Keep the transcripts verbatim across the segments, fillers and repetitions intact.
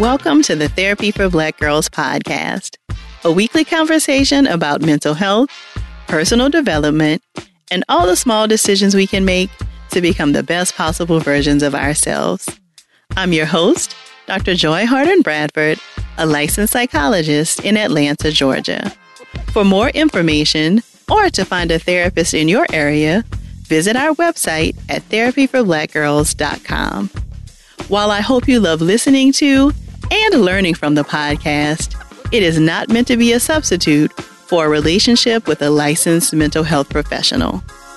Welcome to the Therapy for Black Girls podcast, a weekly conversation about mental health, personal development, and all the small decisions we can make to become the best possible versions of ourselves. I'm your host, Doctor Joy Harden Bradford, a licensed psychologist in Atlanta, Georgia. For more information or to find a therapist in your area, visit our website at therapy for black girls dot com. While I hope you love listening to and learning from the podcast, it is not meant to be a substitute for a relationship with a licensed mental health professional.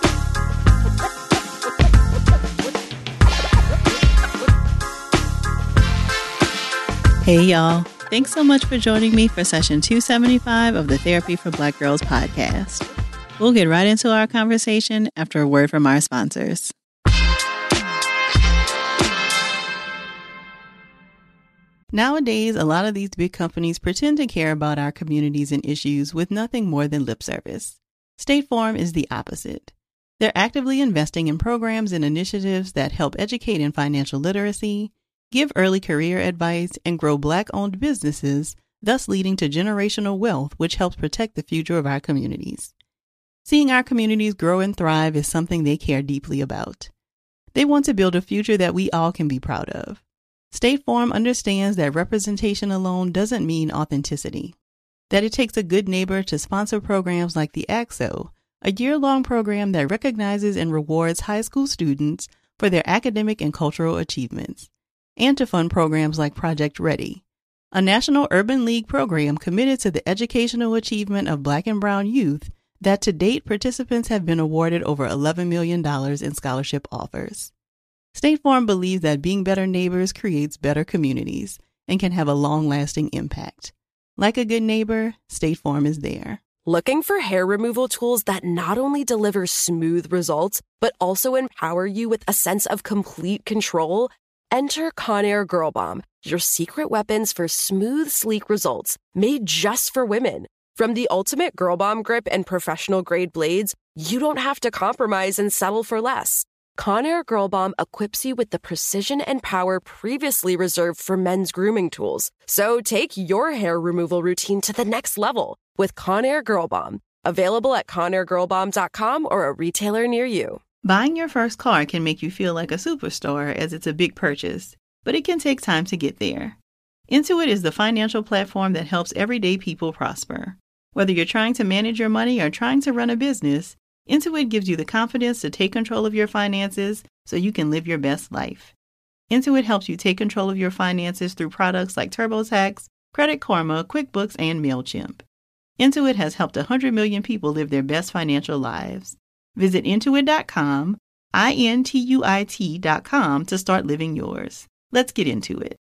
Hey y'all, thanks so much for joining me for session two seventy-five of the Therapy for Black Girls podcast. We'll get right into our conversation after a word from our sponsors. Nowadays, a lot of these big companies pretend to care about our communities and issues with nothing more than lip service. State Farm is the opposite. They're actively investing in programs and initiatives that help educate in financial literacy, give early career advice, and grow Black-owned businesses, thus leading to generational wealth, which helps protect the future of our communities. Seeing our communities grow and thrive is something they care deeply about. They want to build a future that we all can be proud of. State Farm understands that representation alone doesn't mean authenticity, that it takes a good neighbor to sponsor programs like the A C S O, a year-long program that recognizes and rewards high school students for their academic and cultural achievements, and to fund programs like Project Ready, a National Urban League program committed to the educational achievement of Black and Brown youth that to date participants have been awarded over eleven million dollars in scholarship offers. State Farm believes that being better neighbors creates better communities and can have a long-lasting impact. Like a good neighbor, State Farm is there. Looking for hair removal tools that not only deliver smooth results, but also empower you with a sense of complete control? Enter Conair Girl Bomb, your secret weapons for smooth, sleek results, made just for women. From the ultimate Girl Bomb grip and professional-grade blades, you don't have to compromise and settle for less. Conair Girl Bomb equips you with the precision and power previously reserved for men's grooming tools. So take your hair removal routine to the next level with Conair Girl Bomb. Available at conair girl bomb dot com or a retailer near you. Buying your first car can make you feel like a superstar as it's a big purchase, but it can take time to get there. Intuit is the financial platform that helps everyday people prosper. Whether you're trying to manage your money or trying to run a business, Intuit gives you the confidence to take control of your finances so you can live your best life. Intuit helps you take control of your finances through products like TurboTax, Credit Karma, QuickBooks, and MailChimp. Intuit has helped one hundred million people live their best financial lives. Visit intuit dot com, I N T U I T dot com to start living yours. Let's get into it.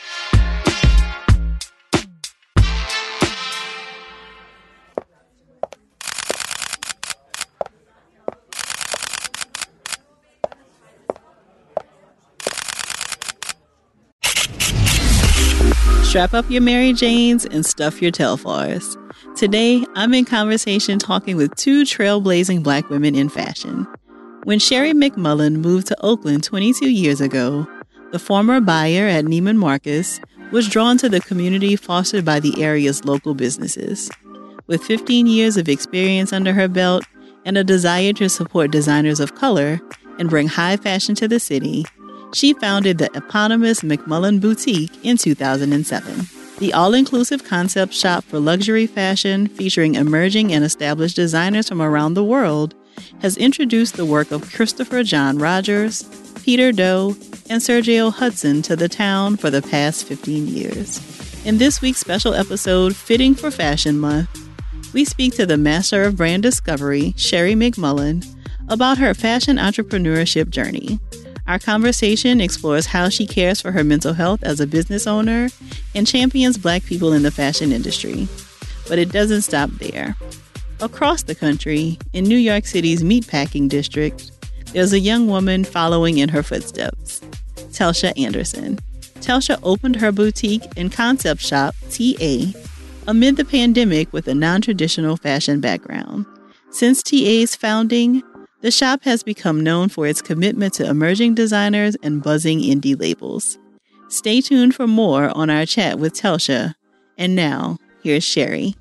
Strap up your Mary Janes and stuff your Telfars. Today, I'm in conversation talking with two trailblazing Black women in fashion. When Sherry McMullen moved to Oakland twenty-two years ago, the former buyer at Neiman Marcus was drawn to the community fostered by the area's local businesses. With fifteen years of experience under her belt and a desire to support designers of color and bring high fashion to the city, she founded the eponymous McMullen Boutique in two thousand seven. The all-inclusive concept shop for luxury fashion featuring emerging and established designers from around the world has introduced the work of Christopher John Rogers, Peter Doe, and Sergio Hudson to the town for the past fifteen years. In this week's special episode, Fitting for Fashion Month, we speak to the master of brand discovery, Sherry McMullen, about her fashion entrepreneurship journey. Our conversation explores how she cares for her mental health as a business owner and champions Black people in the fashion industry. But it doesn't stop there. Across the country, in New York City's meatpacking district, there's a young woman following in her footsteps, Telsha Anderson. Telsha opened her boutique and concept shop, T A, amid the pandemic with a non-traditional fashion background. Since T A's founding, the shop has become known for its commitment to emerging designers and buzzing indie labels. Stay tuned for more on our chat with Telsha. And now, here's Sherry.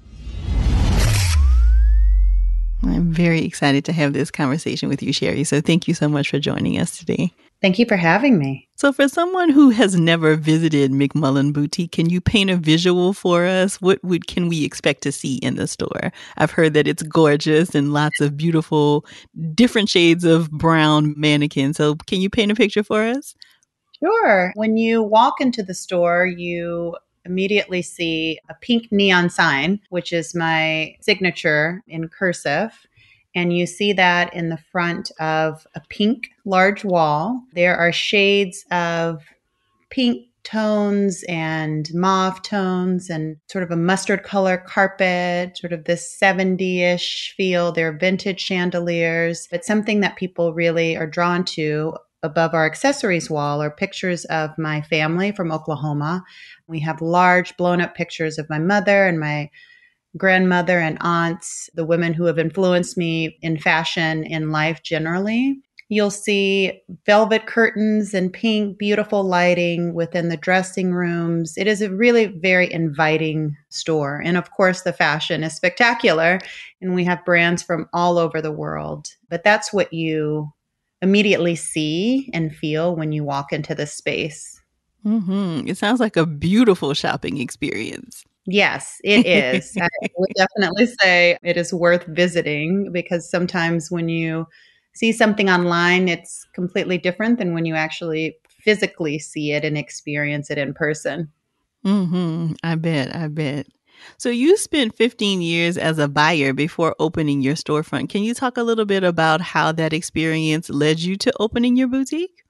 I'm very excited to have this conversation with you, Sherry. So thank you so much for joining us today. Thank you for having me. So for someone who has never visited McMullen Boutique, can you paint a visual for us? What would can we expect to see in the store? I've heard that it's gorgeous and lots of beautiful, different shades of brown mannequins. So can you paint a picture for us? Sure. When you walk into the store, you immediately see a pink neon sign, which is my signature in cursive. And you see that in the front of a pink large wall. There are shades of pink tones and mauve tones and sort of a mustard color carpet, sort of this seventies-ish feel. They're vintage chandeliers, but something that people really are drawn to above our accessories wall are pictures of my family from Oklahoma. We have large blown up pictures of my mother and my grandmother and aunts, the women who have influenced me in fashion, in life generally. You'll see velvet curtains and pink, beautiful lighting within the dressing rooms. It is a really very inviting store. And of course, the fashion is spectacular. And we have brands from all over the world. But that's what you immediately see and feel when you walk into the space. Mm-hmm. It sounds like a beautiful shopping experience. Yes, it is. I would definitely say it is worth visiting because sometimes when you see something online, it's completely different than when you actually physically see it and experience it in person. Mm-hmm. I bet. I bet. So you spent fifteen years as a buyer before opening your storefront. Can you talk a little bit about how that experience led you to opening your boutique?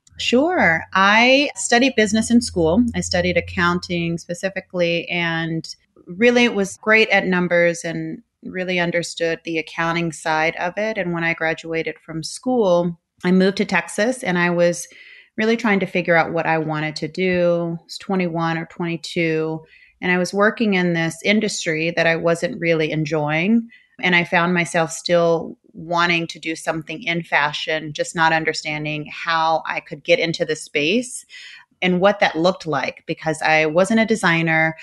Sure. I studied business in school. I studied accounting specifically and really was great at numbers and really understood the accounting side of it. And when I graduated from school, I moved to Texas and I was really trying to figure out what I wanted to do. I was twenty-one or twenty-two. And I was working in this industry that I wasn't really enjoying. And I found myself still wanting to do something in fashion, just not understanding how I could get into the space and what that looked like because I wasn't a designer.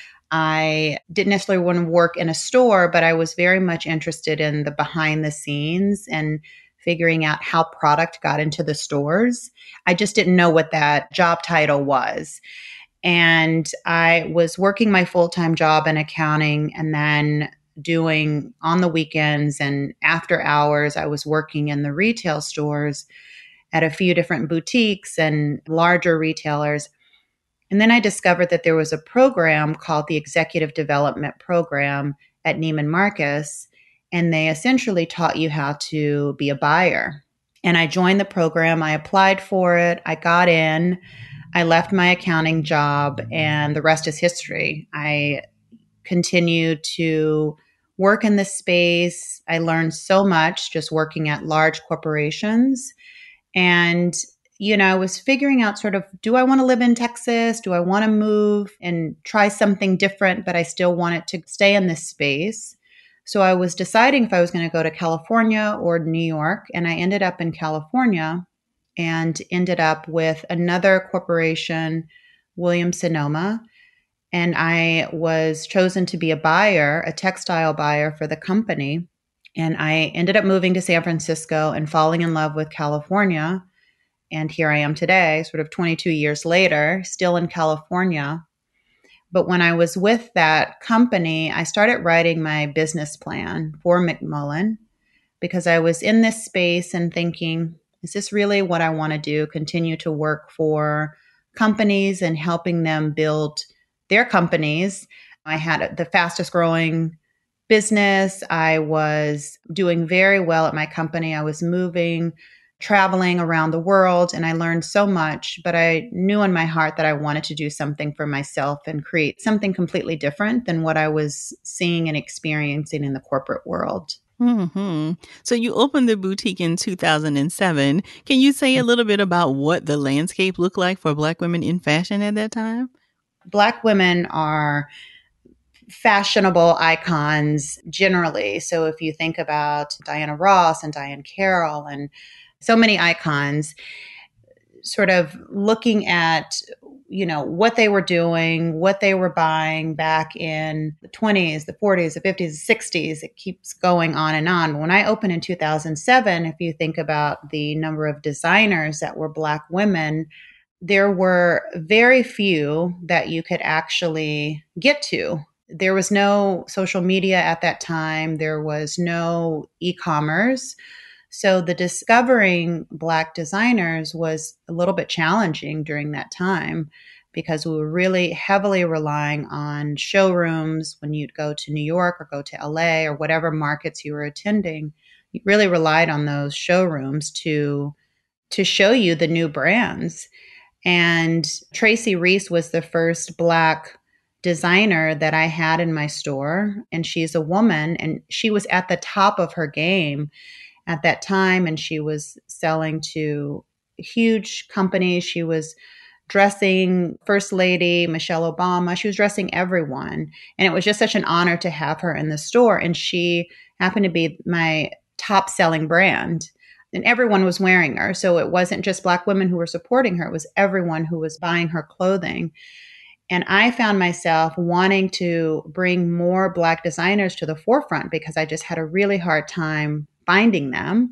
I didn't necessarily want to work in a store, but I was very much interested in the behind the scenes and figuring out how product got into the stores. I just didn't know what that job title was. And I was working my full-time job in accounting and then doing on the weekends and after hours, I was working in the retail stores at a few different boutiques and larger retailers. And then I discovered that there was a program called the Executive Development Program at Neiman Marcus, and they essentially taught you how to be a buyer. And I joined the program. I applied for it. I got in. I left my accounting job, and the rest is history. I continued to work in this space. I learned so much just working at large corporations. And, you know, I was figuring out sort of, do I want to live in Texas? Do I want to move and try something different, but I still wanted to stay in this space? So I was deciding if I was going to go to California or New York. And I ended up in California and ended up with another corporation, Williams Sonoma. And I was chosen to be a buyer, a textile buyer for the company. And I ended up moving to San Francisco and falling in love with California. And here I am today, sort of twenty-two years later, still in California. But when I was with that company, I started writing my business plan for McMullen because I was in this space and thinking, is this really what I want to do? Continue to work for companies and helping them build their companies. I had the fastest growing business. I was doing very well at my company. I was moving, traveling around the world, and I learned so much, but I knew in my heart that I wanted to do something for myself and create something completely different than what I was seeing and experiencing in the corporate world. Mm-hmm. So you opened the boutique in two thousand seven. Can you say a little bit about what the landscape looked like for Black women in fashion at that time? Black women are fashionable icons generally. So if you think about Diana Ross and Diane Carroll and so many icons, sort of looking at, you know, what they were doing, what they were buying back in the twenties, the forties, the fifties, the sixties. It keeps going on and on. When I opened in two thousand seven, if you think about the number of designers that were Black women, there were very few that you could actually get to. There was no social media at that time. There was no e-commerce. So the discovering Black designers was a little bit challenging during that time because we were really heavily relying on showrooms. When you'd go to New York or go to L A or whatever markets you were attending, you really relied on those showrooms to, to show you the new brands. And Tracy Reese was the first Black designer that I had in my store. And she's a woman, and she was at the top of her game at that time, and she was selling to huge companies. She was dressing First Lady, Michelle Obama. She was dressing everyone. And it was just such an honor to have her in the store. And she happened to be my top selling brand. And everyone was wearing her. So it wasn't just Black women who were supporting her. It was everyone who was buying her clothing. And I found myself wanting to bring more Black designers to the forefront because I just had a really hard time finding them.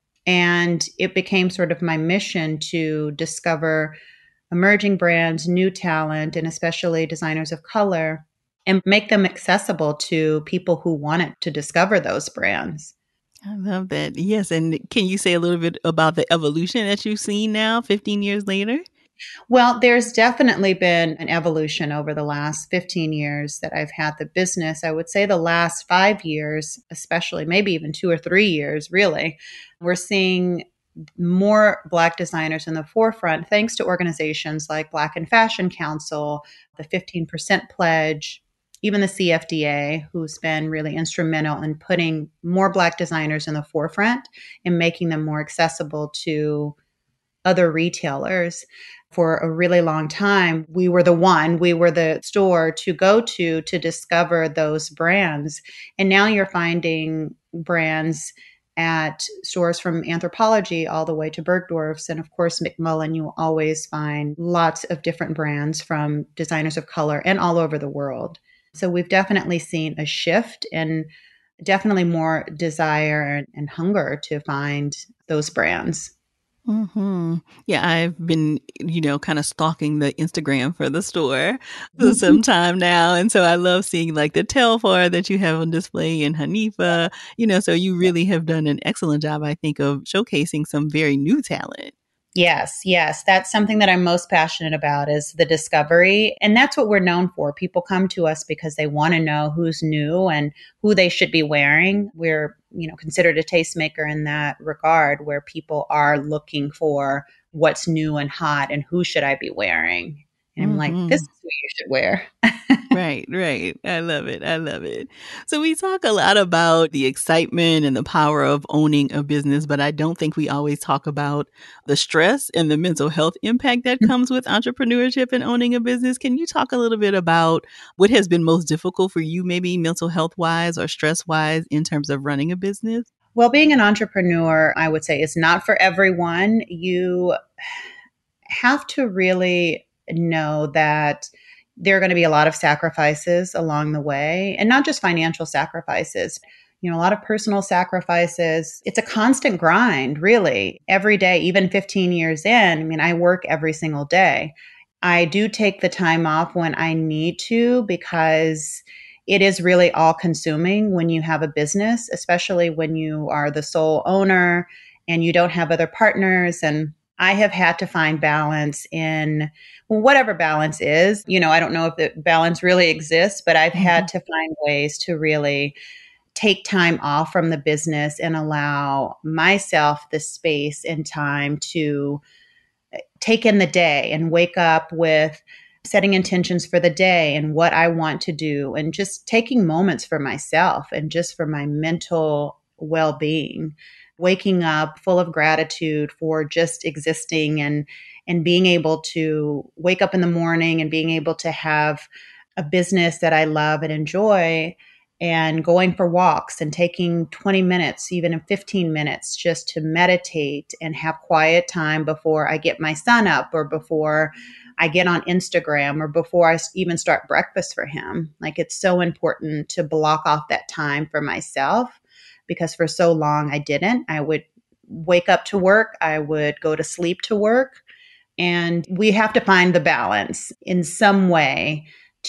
And it became sort of my mission to discover emerging brands, new talent, and especially designers of color, and make them accessible to people who wanted to discover those brands. I love that. Yes. And can you say a little bit about the evolution that you've seen now, fifteen years later? Well, there's definitely been an evolution over the last fifteen years that I've had the business. I would say the last five years, especially, maybe even two or three years, really, we're seeing more Black designers in the forefront, thanks to organizations like Black in Fashion Council, the fifteen percent Pledge, even the C F D A, who's been really instrumental in putting more Black designers in the forefront and making them more accessible to other retailers. For a really long time, we were the one, we were the store to go to to discover those brands. And now you're finding brands at stores from Anthropologie all the way to Bergdorf's. And of course, McMullen, you will always find lots of different brands from designers of color and all over the world. So we've definitely seen a shift and definitely more desire and, and hunger to find those brands. Mm-hmm. Yeah, I've been, you know, kind of stalking the Instagram for the store for some time now. And so I love seeing like the Telfar that you have on display in Hanifa, you know, so you really have done an excellent job, I think, of showcasing some very new talent. Yes, yes. That's something that I'm most passionate about is the discovery. And that's what we're known for. People come to us because they want to know who's new and who they should be wearing. We're, you know, considered a tastemaker in that regard, where people are looking for what's new and hot and who should I be wearing. And I'm mm-hmm. like, this is who you should wear. Right, right. I love it. I love it. So we talk a lot about the excitement and the power of owning a business, but I don't think we always talk about the stress and the mental health impact that comes with entrepreneurship and owning a business. Can you talk a little bit about what has been most difficult for you, maybe mental health wise or stress wise, in terms of running a business? Well, being an entrepreneur, I would say, is not for everyone. You have to really know that there are going to be a lot of sacrifices along the way, and not just financial sacrifices, you know, a lot of personal sacrifices. It's a constant grind, really, every day, even fifteen years in. I mean, I work every single day. I do take the time off when I need to, because it is really all consuming when you have a business, especially when you are the sole owner and you don't have other partners. And I have had to find balance in well, whatever balance is. You know, I don't know if the balance really exists, but I've mm-hmm. had to find ways to really take time off from the business and allow myself the space and time to take in the day and wake up with setting intentions for the day and what I want to do, and just taking moments for myself and just for my mental well-being. Waking up full of gratitude for just existing and and being able to wake up in the morning and being able to have a business that I love and enjoy, and going for walks and taking twenty minutes, even in fifteen minutes, just to meditate and have quiet time before I get my son up or before I get on Instagram or before I even start breakfast for him. Like, it's so important to block off that time for myself, because for so long I didn't. I would wake up to work, I would go to sleep to work, and we have to find the balance in some way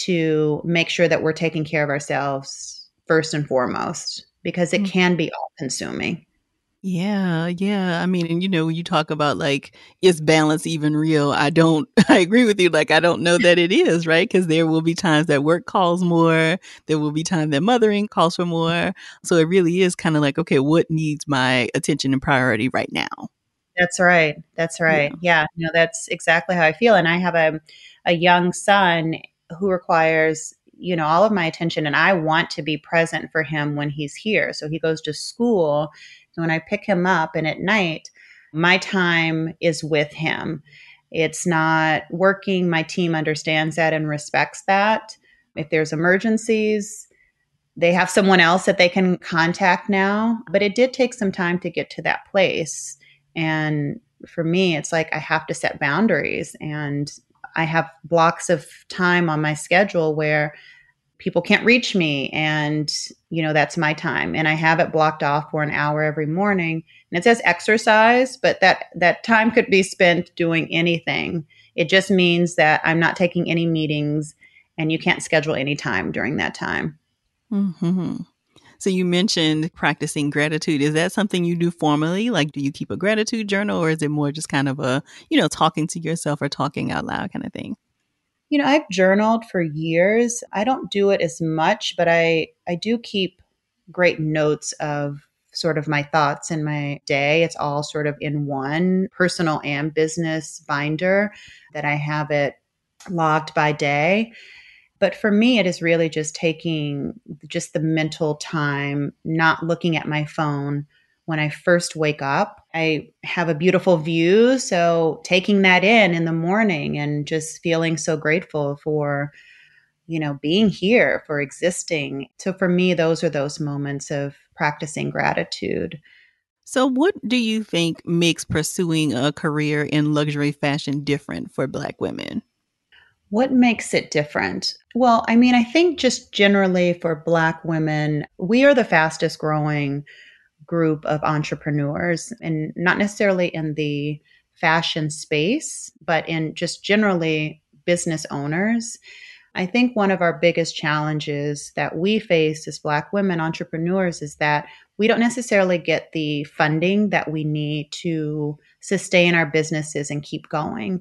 to make sure that we're taking care of ourselves first and foremost, because it can be all consuming. Yeah, yeah. I mean, and you know, when you talk about like, is balance even real? I don't, I agree with you. Like, I don't know that it is, right? Because there will be times that work calls more. There will be time that mothering calls for more. So it really is kind of like, okay, what needs my attention and priority right now? That's right. That's right. Yeah. yeah. No, that's exactly how I feel. And I have a, a young son who requires, you know, all of my attention, and I want to be present for him when he's here. So he goes to school. And when I pick him up and at night, my time is with him. It's not working. My team understands that and respects that. If there's emergencies, they have someone else that they can contact now. But it did take some time to get to that place. And for me, it's like I have to set boundaries, and I have blocks of time on my schedule where people can't reach me, and, you know, that's my time. And I have it blocked off for an hour every morning. And it says exercise, but that, that time could be spent doing anything. It just means that I'm not taking any meetings, and you can't schedule any time during that time. Mm-hmm. So you mentioned practicing gratitude. Is that something you do formally? Like, do you keep a gratitude journal, or is it more just kind of a, you know, talking to yourself or talking out loud kind of thing? You know, I've journaled for years. I don't do it as much, but I, I do keep great notes of sort of my thoughts in my day. It's all sort of in one personal and business binder that I have it logged by day. But for me, it is really just taking just the mental time, not looking at my phone when I first wake up. I have a beautiful view, so taking that in in the morning and just feeling so grateful for, you know, being here, for existing. So for me, those are those moments of practicing gratitude. So what do you think makes pursuing a career in luxury fashion different for Black women? What makes it different? Well, I mean, I think just generally for Black women, we are the fastest growing group of entrepreneurs, and not necessarily in the fashion space, but in just generally business owners. I think one of our biggest challenges that we face as Black women entrepreneurs is that we don't necessarily get the funding that we need to sustain our businesses and keep going.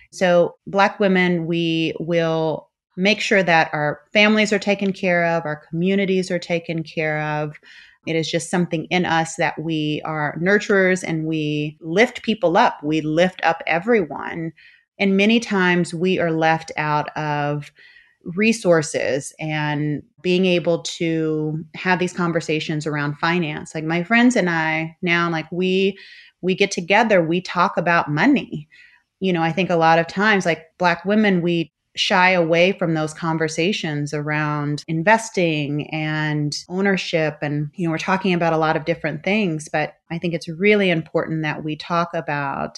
So Black women, we will make sure that our families are taken care of, our communities are taken care of. It is just something in us that we are nurturers, and we lift people up. We lift up everyone. And many times we are left out of resources and being able to have these conversations around finance. Like my friends and I now, like we we get together, we talk about money. You know, I think a lot of times, like Black women, we shy away from those conversations around investing and ownership. And, you know, we're talking about a lot of different things, but I think it's really important that we talk about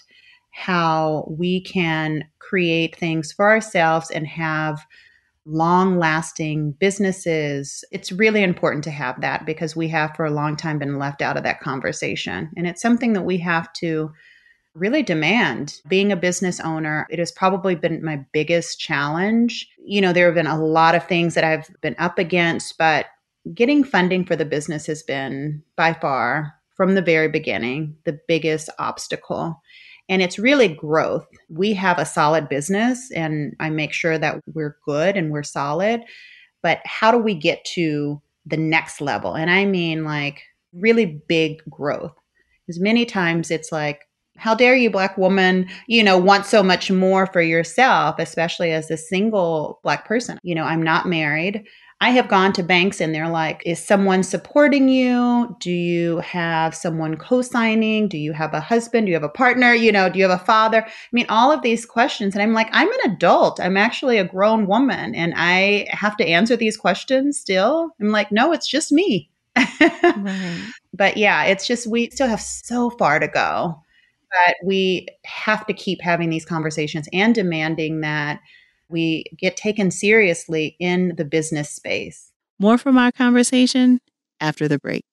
how we can create things for ourselves and have long lasting businesses. It's really important to have that, because we have for a long time been left out of that conversation. And it's something that we have to really demand. Being a business owner, it has probably been my biggest challenge. You know, there have been a lot of things that I've been up against, but getting funding for the business has been by far, from the very beginning, the biggest obstacle. And it's really growth. We have a solid business, and I make sure that we're good and we're solid. But how do we get to the next level? And I mean like really big growth. Because many times it's like, how dare you, Black woman, you know, want so much more for yourself, especially as a single Black person. You know, I'm not married. I have gone to banks and they're like, is someone supporting you? Do you have someone co-signing? Do you have a husband? Do you have a partner? You know, do you have a father? I mean, all of these questions. And I'm like, I'm an adult. I'm actually a grown woman and I have to answer these questions still. I'm like, no, it's just me. Right. But yeah, it's just, we still have so far to go. But we have to keep having these conversations and demanding that we get taken seriously in the business space. More from our conversation after the break.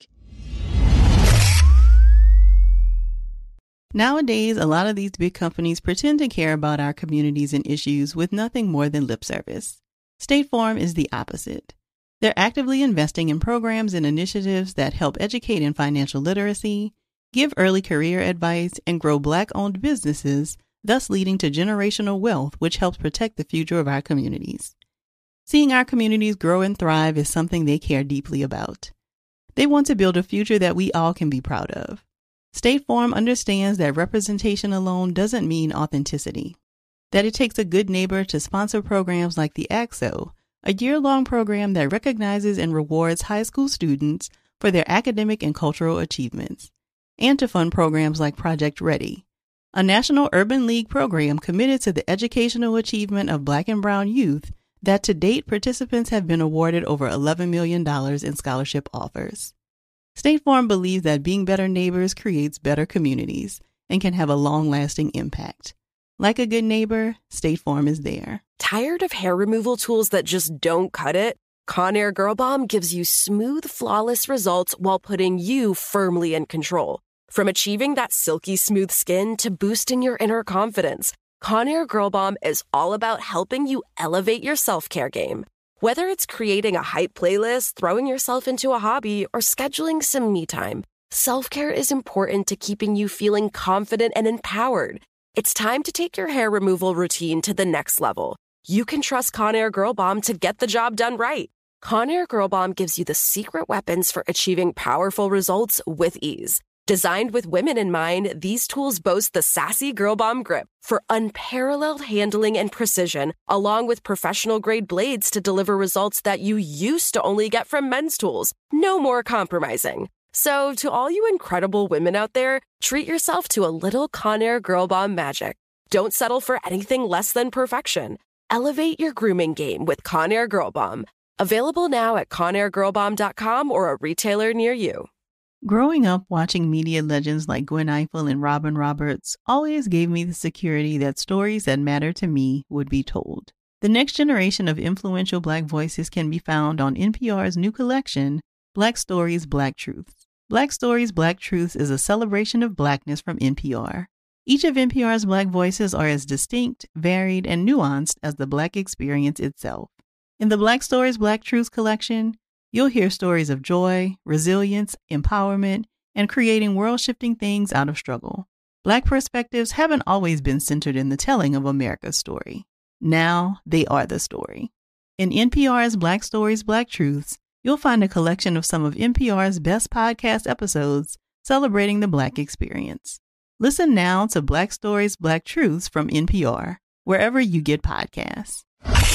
Nowadays, a lot of these big companies pretend to care about our communities and issues with nothing more than lip service. State Farm is the opposite. They're actively investing in programs and initiatives that help educate in financial literacy, give early career advice, and grow Black-owned businesses, thus leading to generational wealth, which helps protect the future of our communities. Seeing our communities grow and thrive is something they care deeply about. They want to build a future that we all can be proud of. State Farm understands that representation alone doesn't mean authenticity, that it takes a good neighbor to sponsor programs like the A C S O, a year-long program that recognizes and rewards high school students for their academic and cultural achievements, and to fund programs like Project Ready, a National Urban League program committed to the educational achievement of Black and Brown youth that to date participants have been awarded over eleven million dollars in scholarship offers. State Farm believes that being better neighbors creates better communities and can have a long-lasting impact. Like a good neighbor, State Farm is there. Tired of hair removal tools that just don't cut it? Conair Girl Bomb gives you smooth, flawless results while putting you firmly in control. From achieving that silky smooth skin to boosting your inner confidence, Conair Girl Bomb is all about helping you elevate your self-care game. Whether it's creating a hype playlist, throwing yourself into a hobby, or scheduling some me time, self-care is important to keeping you feeling confident and empowered. It's time to take your hair removal routine to the next level. You can trust Conair Girl Bomb to get the job done right. Conair Girl Bomb gives you the secret weapons for achieving powerful results with ease. Designed with women in mind, these tools boast the sassy Girl Bomb grip for unparalleled handling and precision, along with professional-grade blades to deliver results that you used to only get from men's tools. No more compromising. So, to all you incredible women out there, treat yourself to a little Conair Girl Bomb magic. Don't settle for anything less than perfection. Elevate your grooming game with Conair Girl Bomb. Available now at conair girl bomb dot com or a retailer near you. Growing up watching media legends like Gwen Ifill and Robin Roberts always gave me the security that stories that matter to me would be told. The next generation of influential Black voices can be found on N P R's new collection, Black Stories, Black Truths. Black Stories, Black Truths is a celebration of Blackness from N P R. Each of N P R's Black voices are as distinct, varied, and nuanced as the Black experience itself. In the Black Stories, Black Truths collection, you'll hear stories of joy, resilience, empowerment, and creating world-shifting things out of struggle. Black perspectives haven't always been centered in the telling of America's story. Now they are the story. In N P R's Black Stories, Black Truths, you'll find a collection of some of N P R's best podcast episodes celebrating the Black experience. Listen now to Black Stories, Black Truths from N P R, wherever you get podcasts.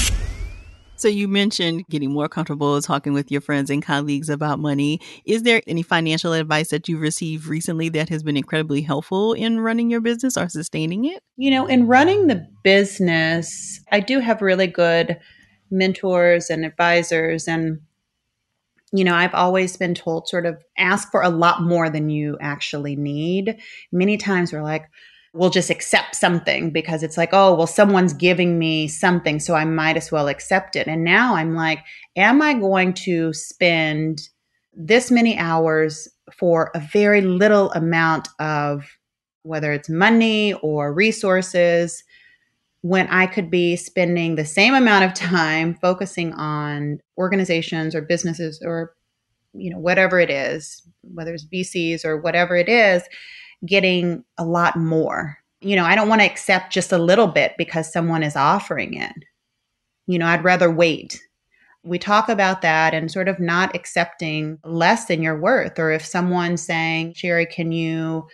So you mentioned getting more comfortable talking with your friends and colleagues about money. Is there any financial advice that you've received recently that has been incredibly helpful in running your business or sustaining it? You know, in running the business, I do have really good mentors and advisors. And, you know, I've always been told sort of ask for a lot more than you actually need. Many times we're like, we'll just accept something because it's like, oh, well, someone's giving me something, so I might as well accept it. And now I'm like, am I going to spend this many hours for a very little amount of, whether it's money or resources, when I could be spending the same amount of time focusing on organizations or businesses or, you know, whatever it is, whether it's V Cs or whatever it is, getting a lot more. You know, I don't want to accept just a little bit because someone is offering it. You know, I'd rather wait. We talk about that and sort of not accepting less than your worth. Or if someone's saying, Sherry, can you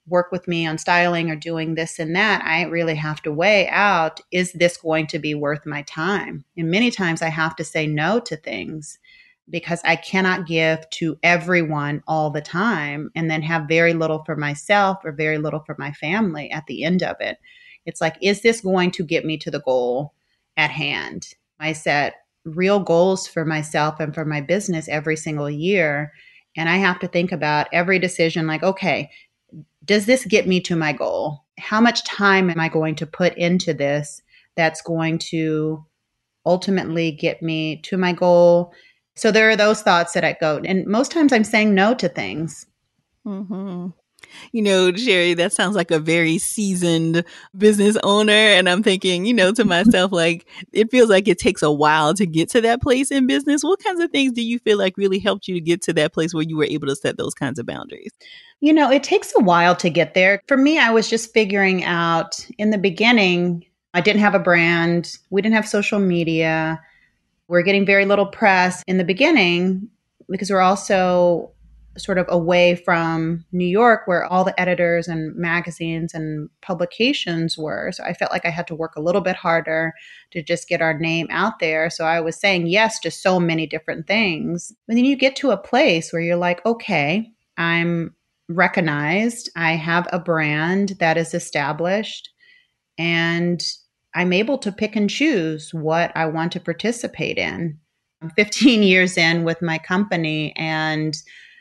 work with me on styling or doing this and that, I really have to weigh out, is this going to be worth my time? And many times I have to say no to things because I cannot give to everyone all the time and then have very little for myself or very little for my family at the end of it. It's like, is this going to get me to the goal at hand? I set real goals for myself and for my business every single year. And I have to think about every decision like, okay, does this get me to my goal? How much time am I going to put into this that's going to ultimately get me to my goal? So there are those thoughts that I go, and most times I'm saying no to things. Mm-hmm. You know, Sherry, that sounds like a very seasoned business owner. And I'm thinking, you know, to myself, like, it feels like it takes a while to get to that place in business. What kinds of things do you feel like really helped you to get to that place where you were able to set those kinds of boundaries? You know, it takes a while to get there. For me, I was just figuring out in the beginning, I didn't have a brand. We didn't have social media. We're getting very little press in the beginning because we're also sort of away from New York where all the editors and magazines and publications were. So I felt like I had to work a little bit harder to just get our name out there. So I was saying yes to so many different things. But then you get to a place where you're like, okay, I'm recognized. I have a brand that is established and I'm able to pick and choose what I want to participate in. I'm fifteen years in with my company and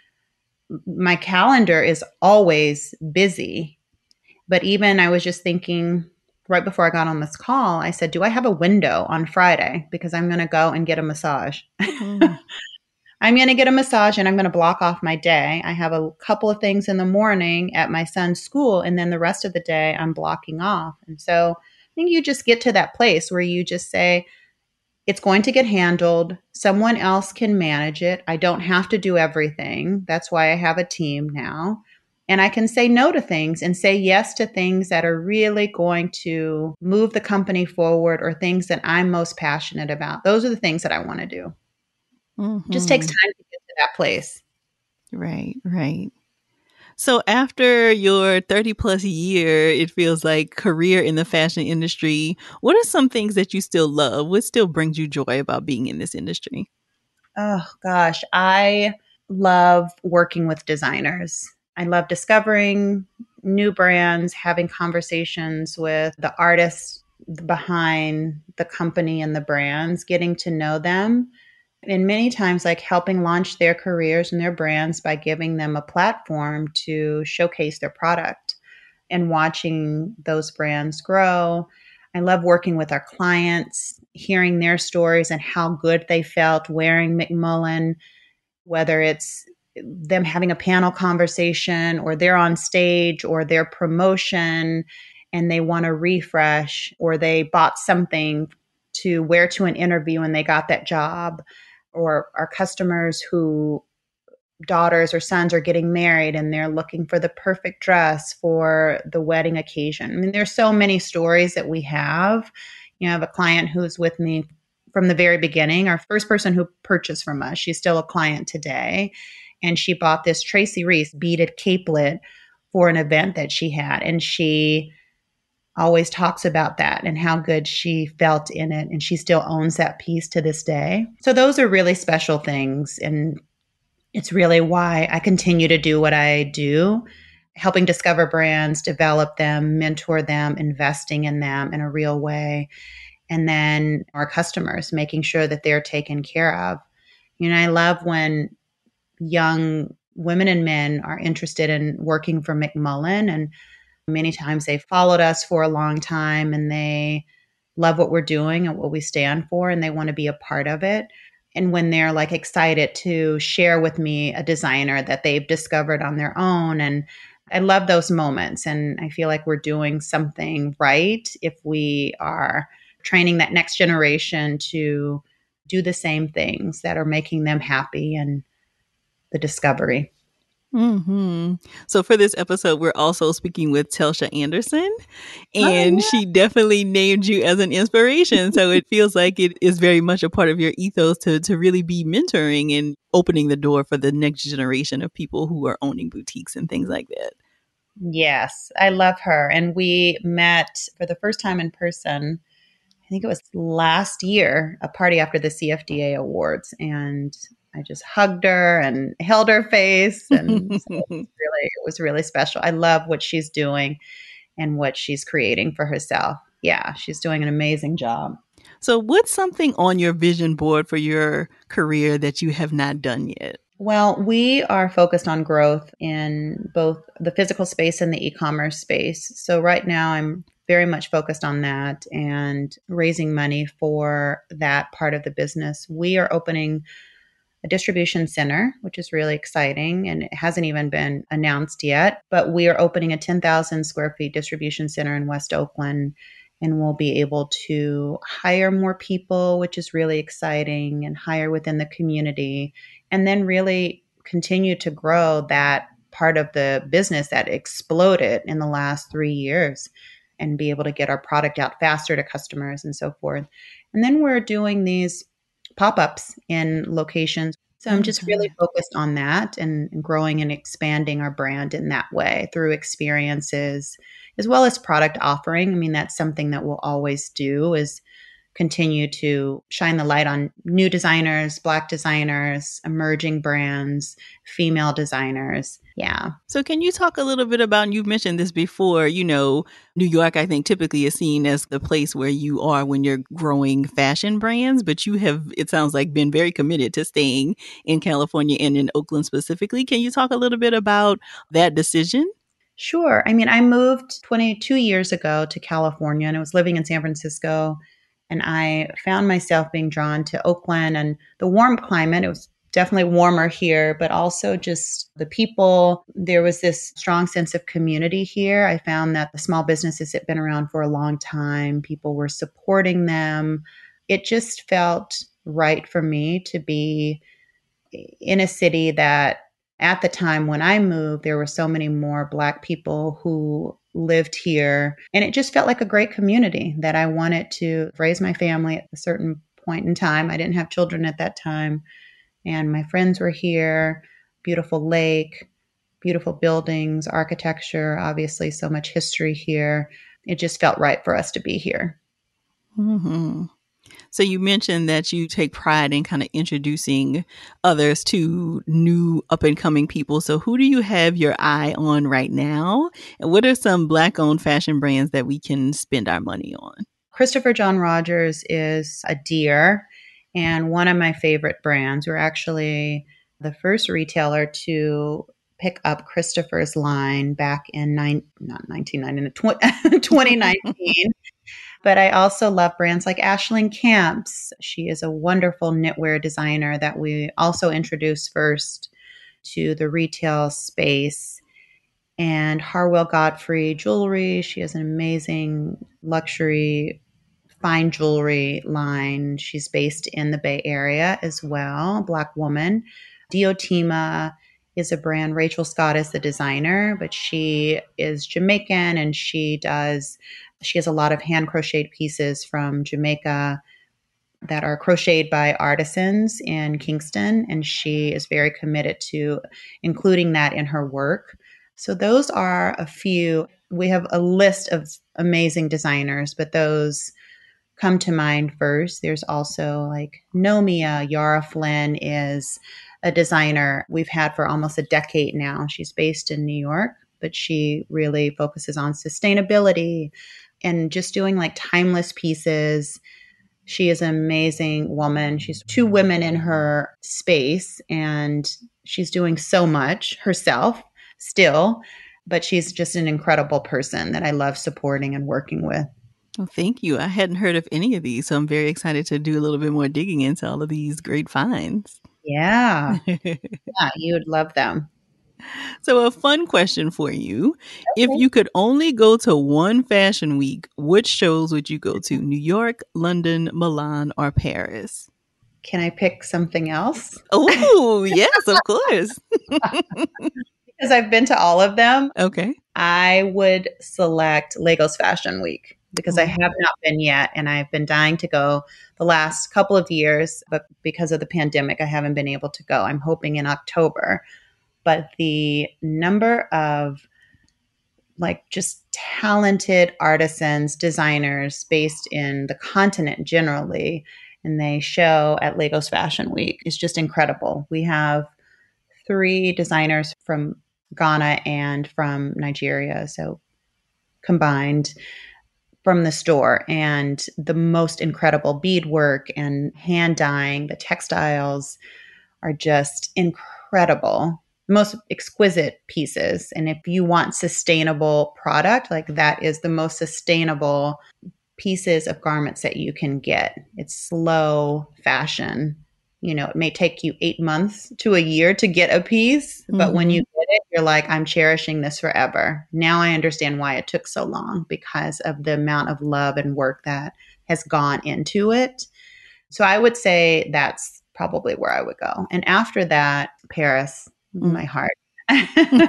my calendar is always busy. But even I was just thinking right before I got on this call, I said, do I have a window on Friday? Because I'm going to go and get a massage. Mm. I'm going to get a massage and I'm going to block off my day. I have a couple of things in the morning at my son's school, and then the rest of the day I'm blocking off. And so I think you just get to that place where you just say, it's going to get handled. Someone else can manage it. I don't have to do everything. That's why I have a team now. And I can say no to things and say yes to things that are really going to move the company forward or things that I'm most passionate about. Those are the things that I want to do. Mm-hmm. It just takes time to get to that place. Right, right. So after your thirty plus year, it feels like career in the fashion industry, what are some things that you still love? What still brings you joy about being in this industry? Oh, gosh. I love working with designers. I love discovering new brands, having conversations with the artists behind the company and the brands, getting to know them. And many times, like helping launch their careers and their brands by giving them a platform to showcase their product and watching those brands grow. I love working with our clients, hearing their stories and how good they felt wearing McMullen, whether it's them having a panel conversation or they're on stage or their promotion and they want to refresh, or they bought something to wear to an interview and they got that job. Or our customers who daughters or sons are getting married and they're looking for the perfect dress for the wedding occasion. I mean, there's so many stories that we have. You know, I have a client who's with me from the very beginning, our first person who purchased from us. She's still a client today. And she bought this Tracy Reese beaded capelet for an event that she had. And she always talks about that and how good she felt in it. And she still owns that piece to this day. So those are really special things. And it's really why I continue to do what I do, helping discover brands, develop them, mentor them, investing in them in a real way. And then our customers, making sure that they're taken care of. You know, I love when young women and men are interested in working for McMullen, and many times they followed us for a long time and they love what we're doing and what we stand for and they want to be a part of it. And when they're like excited to share with me a designer that they've discovered on their own. And I love those moments. And I feel like we're doing something right if we are training that next generation to do the same things that are making them happy and the discovery. Mm-hmm. So for this episode, we're also speaking with Telsha Anderson, and oh, yeah. she definitely named you as an inspiration. So it feels like it is very much a part of your ethos to to really be mentoring and opening the door for the next generation of people who are owning boutiques and things like that. Yes, I love her. And we met for the first time in person. I think it was last year, a party after the C F D A awards. And I just hugged her and held her face. And so it was really, it was really special. I love what she's doing and what she's creating for herself. Yeah, she's doing an amazing job. So, what's something on your vision board for your career that you have not done yet? Well, we are focused on growth in both the physical space and the e-commerce space. So right now I'm very much focused on that and raising money for that part of the business. We are opening a distribution center, which is really exciting, and it hasn't even been announced yet, but we are opening a ten thousand square feet distribution center in West Oakland, and we'll be able to hire more people, which is really exciting, and hire within the community, and then really continue to grow that part of the business that exploded in the last three years and be able to get our product out faster to customers and so forth. And then we're doing these pop-ups in locations. So I'm just really focused on that and, and growing and expanding our brand in that way through experiences as well as product offering. I mean, that's something that we'll always do is continue to shine the light on new designers, Black designers, emerging brands, female designers. Yeah. So can you talk a little bit about, you've mentioned this before, you know, New York, I think typically is seen as the place where you are when you're growing fashion brands, but you have, it sounds like, been very committed to staying in California and in Oakland specifically. Can you talk a little bit about that decision? Sure. I mean, I moved twenty-two years ago to California and I was living in San Francisco. And I found myself being drawn to Oakland and the warm climate. It was definitely warmer here, but also just the people. There was this strong sense of community here. I found that the small businesses had been around for a long time. People were supporting them. It just felt right for me to be in a city that at the time when I moved, there were so many more Black people who lived here. And it just felt like a great community that I wanted to raise my family at a certain point in time. I didn't have children at that time. And my friends were here, beautiful lake, beautiful buildings, architecture, obviously so much history here. It just felt right for us to be here. Mm-hmm. So you mentioned that you take pride in kind of introducing others to new up and coming people. So who do you have your eye on right now? And what are some Black owned fashion brands that we can spend our money on? Christopher John Rogers is a dear and one of my favorite brands. We're actually the first retailer to pick up Christopher's line back in nine, not nineteen ninety, twenty nineteen. But I also love brands like Ashling Camps. She is a wonderful knitwear designer that we also introduced first to the retail space. And Harwell Godfrey Jewelry. She has an amazing luxury fine jewelry line. She's based in the Bay Area as well, Black woman. Diotima is a brand. Rachel Scott is the designer, but she is Jamaican and she does She has a lot of hand crocheted pieces from Jamaica that are crocheted by artisans in Kingston. And she is very committed to including that in her work. So those are a few. We have a list of amazing designers, but those come to mind first. There's also like Nomia. Yara Flynn is a designer we've had for almost a decade now. She's based in New York, but she really focuses on sustainability and just doing like timeless pieces. She is an amazing woman. She's two women in her space and she's doing so much herself still, but she's just an incredible person that I love supporting and working with. Well, thank you. I hadn't heard of any of these, so I'm very excited to do a little bit more digging into all of these great finds. Yeah. Yeah, you would love them. So a fun question for you. Okay. If you could only go to one fashion week, which shows would you go to? New York, London, Milan, or Paris? Can I pick something else? Oh, yes, of course. Because I've been to all of them. Okay. I would select Lagos Fashion Week because I have not been yet and I've been dying to go the last couple of years, but because of the pandemic, I haven't been able to go. I'm hoping in October. But the number of like just talented artisans, designers based in the continent generally. And they show at Lagos Fashion Week. It's just incredible. We have three designers from Ghana and from Nigeria, so combined from the store, and the most incredible beadwork and hand dyeing. The textiles are just incredible, most exquisite pieces. And if you want sustainable product, like that is the most sustainable pieces of garments that you can get. It's slow fashion. You know, it may take you eight months to a year to get a piece, but mm-hmm. when you get it, you're like, I'm cherishing this forever. Now I understand why it took so long, because of the amount of love and work that has gone into it. So I would say that's probably where I would go. And after that, Paris, mm. my heart. yeah,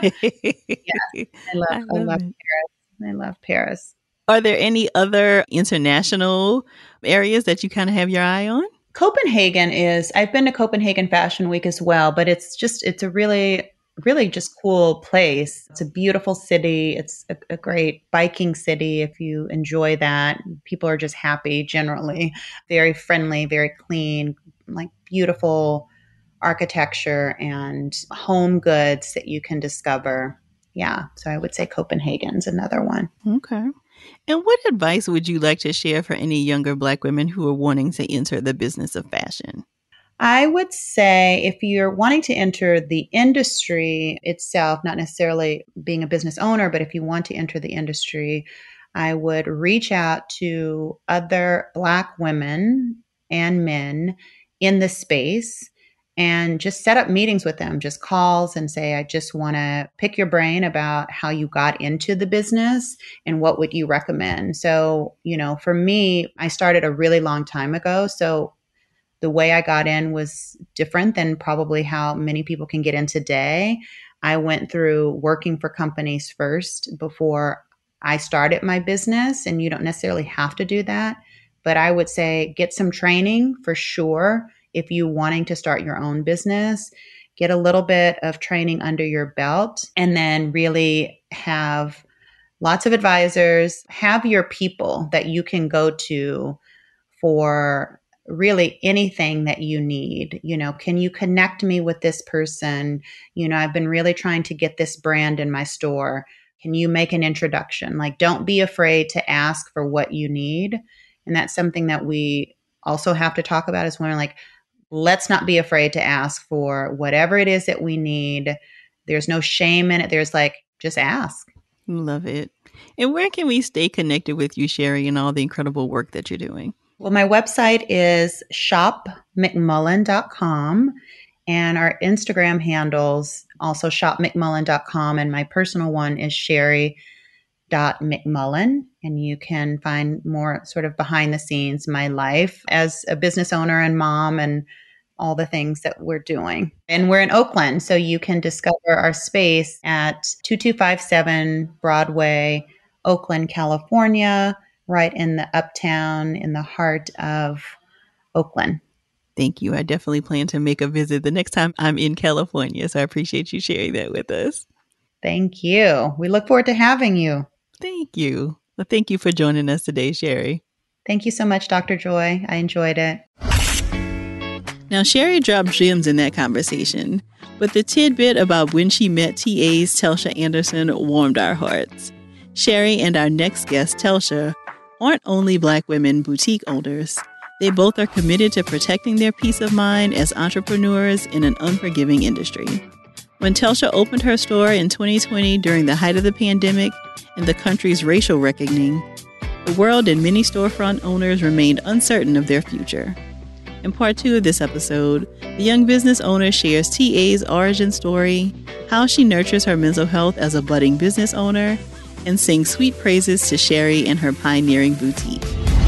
I love, I love, I love Paris. I love Paris. Are there any other international areas that you kind of have your eye on? Copenhagen is, I've been to Copenhagen Fashion Week as well, but it's just, it's a really, really just cool place. It's a beautiful city. It's a, a great biking city if you enjoy that. People are just happy generally, very friendly, very clean, like beautiful architecture and home goods that you can discover. Yeah. So I would say Copenhagen's another one. Okay. And what advice would you like to share for any younger Black women who are wanting to enter the business of fashion? I would say if you're wanting to enter the industry itself, not necessarily being a business owner, but if you want to enter the industry, I would reach out to other Black women and men in the space and just set up meetings with them, just calls, and say, I just want to pick your brain about how you got into the business and what would you recommend. So, you know, for me, I started a really long time ago. So the way I got in was different than probably how many people can get in today. I went through working for companies first before I started my business, and you don't necessarily have to do that. But I would say get some training for sure. If you're wanting to start your own business, get a little bit of training under your belt, and then really have lots of advisors, have your people that you can go to for really anything that you need. You know, can you connect me with this person? You know, I've been really trying to get this brand in my store. Can you make an introduction? Like, don't be afraid to ask for what you need. And that's something that we also have to talk about as women. Like, let's not be afraid to ask for whatever it is that we need. There's no shame in it. There's like, just ask. Love it. And where can we stay connected with you, Sherry, and all the incredible work that you're doing? Well, my website is shop mcmullen dot com, and our Instagram handles also shop mcmullen dot com, and my personal one is sherry dot mcmullen. And you can find more sort of behind the scenes, my life as a business owner and mom, and all the things that we're doing. And we're in Oakland, so you can discover our space at two two five seven Broadway, Oakland, California, right in the uptown, in the heart of Oakland. Thank you. I definitely plan to make a visit the next time I'm in California. So I appreciate you sharing that with us. Thank you. We look forward to having you. Thank you. Well, thank you for joining us today, Sherry. Thank you so much, Doctor Joy. I enjoyed it. Now, Sherry dropped gems in that conversation, but the tidbit about when she met T A's Telsha Anderson warmed our hearts. Sherry and our next guest, Telsha, aren't only Black women boutique owners. They both are committed to protecting their peace of mind as entrepreneurs in an unforgiving industry. When Telsha opened her store in twenty twenty during the height of the pandemic and the country's racial reckoning, the world and many storefront owners remained uncertain of their future. In part two of this episode, the young business owner shares T A's origin story, how she nurtures her mental health as a budding business owner, and sings sweet praises to Sherry and her pioneering boutique.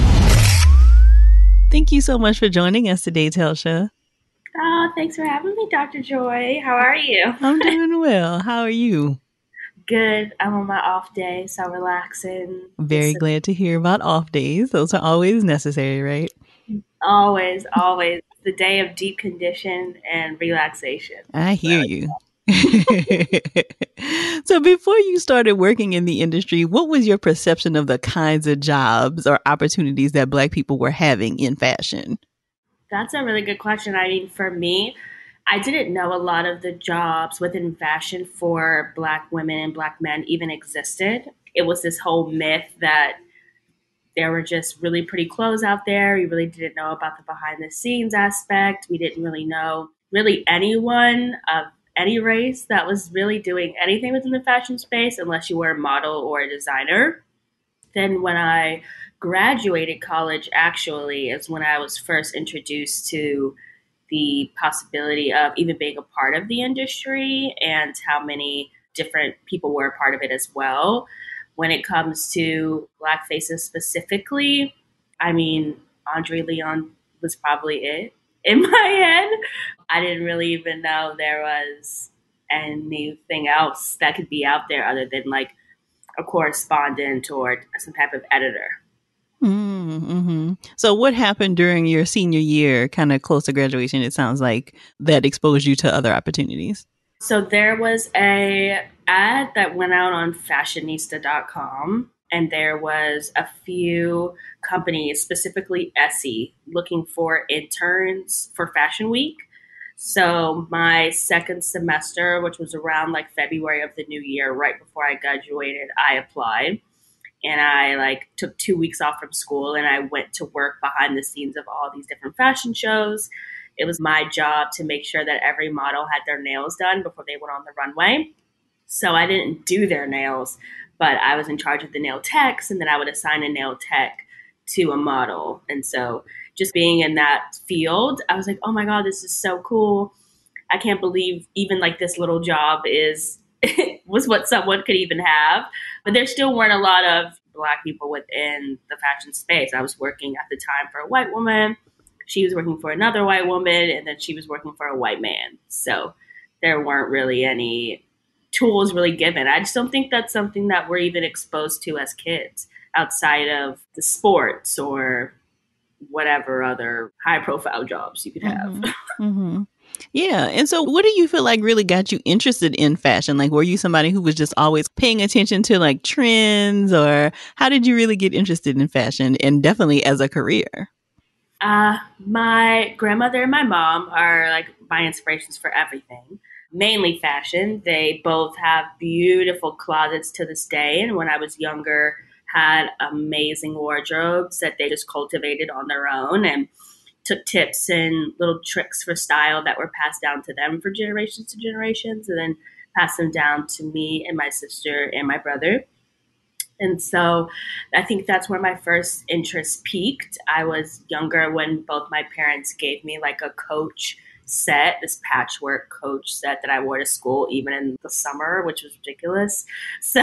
Thank you so much for joining us today, Telsha. Oh, thanks for having me, Doctor Joy. How are you? I'm doing well. How are you? Good. I'm on my off day, so relaxing. Very It's glad to hear about off days. Those are always necessary, right? always, always the day of deep condition and relaxation. I hear So, you. So before you started working in the industry, what was your perception of the kinds of jobs or opportunities that Black people were having in fashion? That's a really good question. I mean, for me, I didn't know a lot of the jobs within fashion for Black women and Black men even existed. It was this whole myth that there were just really pretty clothes out there. You really didn't know about the behind the scenes aspect. We didn't really know really anyone of any race that was really doing anything within the fashion space unless you were a model or a designer. Then when I graduated college, actually, is when I was first introduced to the possibility of even being a part of the industry and how many different people were a part of it as well. When it comes to Black faces specifically, I mean, Andre Leon was probably it in my head. I didn't really even know there was anything else that could be out there other than like a correspondent or some type of editor. Mm-hmm. So what happened during your senior year, kind of close to graduation, it sounds like, that exposed you to other opportunities? So there was a ad that went out on fashionista dot com, and there was a few companies, specifically Essie, looking for interns for Fashion Week. So my second semester, which was around like February of the new year, right before I graduated, I applied. And I like took two weeks off from school and I went to work behind the scenes of all these different fashion shows. It was my job to make sure that every model had their nails done before they went on the runway. So I didn't do their nails, but I was in charge of the nail techs, and then I would assign a nail tech to a model. And so just being in that field, I was like, oh my God, this is so cool. I can't believe even like this little job is was what someone could even have. But there still weren't a lot of Black people within the fashion space. I was working at the time for a white woman. She was working for another white woman, and then she was working for a white man. So there weren't really any tools really given. I just don't think that's something that we're even exposed to as kids outside of the sports or whatever other high profile jobs you could have. Mm-hmm. Mm-hmm. Yeah. And so what do you feel like really got you interested in fashion? Like, were you somebody who was just always paying attention to like trends, or how did you really get interested in fashion, and definitely as a career? Uh, my grandmother and my mom are like my inspirations for everything, mainly fashion. They both have beautiful closets to this day. And when I was younger, had amazing wardrobes that they just cultivated on their own and took tips and little tricks for style that were passed down to them for generations to generations, and then passed them down to me and my sister and my brother. And so I think that's where my first interest peaked. I was younger when both my parents gave me like a Coach set, this patchwork Coach set that I wore to school even in the summer, which was ridiculous. So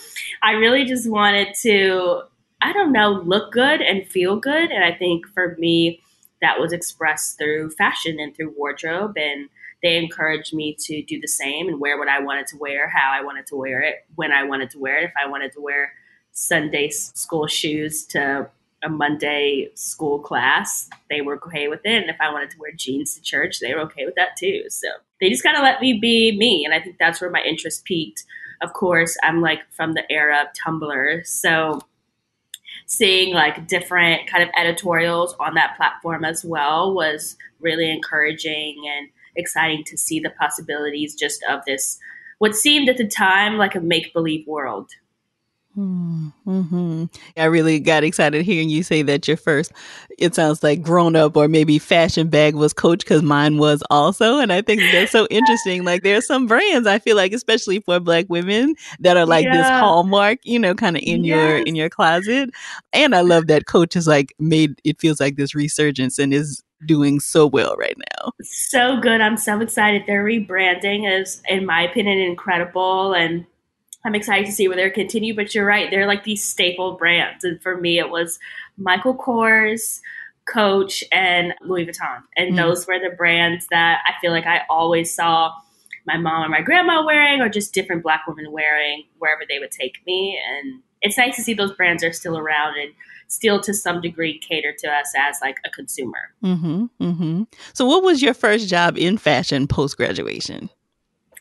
I really just wanted to, I don't know, look good and feel good. And I think for me, that was expressed through fashion and through wardrobe. And they encouraged me to do the same and wear what I wanted to wear, how I wanted to wear it, when I wanted to wear it. If I wanted to wear Sunday school shoes to a Monday school class, they were okay with it. And if I wanted to wear jeans to church, they were okay with that too. So they just kind of let me be me. And I think that's where my interest peaked. Of course, I'm like from the era of Tumblr. So seeing like different kind of editorials on that platform as well was really encouraging and exciting to see the possibilities just of this, what seemed at the time like a make-believe world. Mm-hmm. I really got excited hearing you say that your first, it sounds like grown up or maybe fashion bag was Coach, because mine was also. And I think that's so interesting. Like there are some brands I feel like, especially for Black women, that are like yeah. this hallmark, you know, kind of in yes. your in your closet. And I love that Coach has like made, it feels like this resurgence and is doing so well right now. So good. I'm so excited. Their rebranding is, in my opinion, incredible. And I'm excited to see where they're continue, but you're right. They're like these staple brands. And for me, it was Michael Kors, Coach, and Louis Vuitton. And mm. those were the brands that I feel like I always saw my mom and my grandma wearing, or just different Black women wearing wherever they would take me. And it's nice to see those brands are still around and still to some degree cater to us as like a consumer. Mm-hmm, mm-hmm. So what was your first job in fashion post-graduation?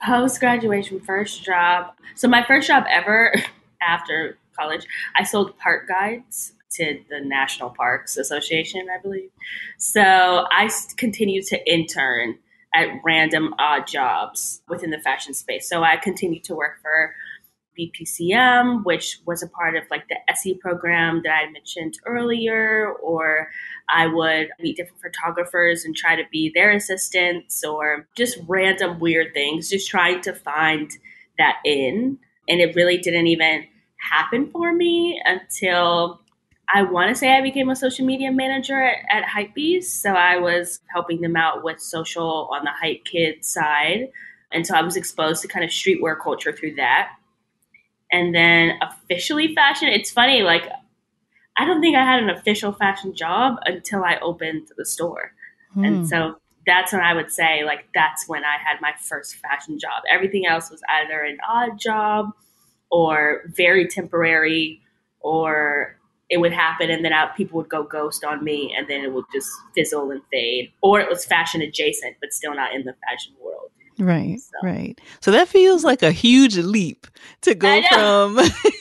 Post-graduation, first job. So my first job ever after college, I sold park guides to the National Parks Association, I believe. So I continued to intern at random odd jobs within the fashion space. So I continued to work for B P C M, which was a part of like the S E program that I mentioned earlier, or I would meet different photographers and try to be their assistants, or just random weird things, just trying to find that in. And it really didn't even happen for me until I want to say I became a social media manager at, at Hypebeast. So I was helping them out with social on the Hype Kids side. And so I was exposed to kind of streetwear culture through that. And then officially fashion, it's funny, like, I don't think I had an official fashion job until I opened the store. Hmm. And so that's when I would say, like, that's when I had my first fashion job. Everything else was either an odd job or very temporary, or it would happen and then out, people would go ghost on me and then it would just fizzle and fade. Or it was fashion adjacent, but still not in the fashion world. Right, so. right. So that feels like a huge leap to go from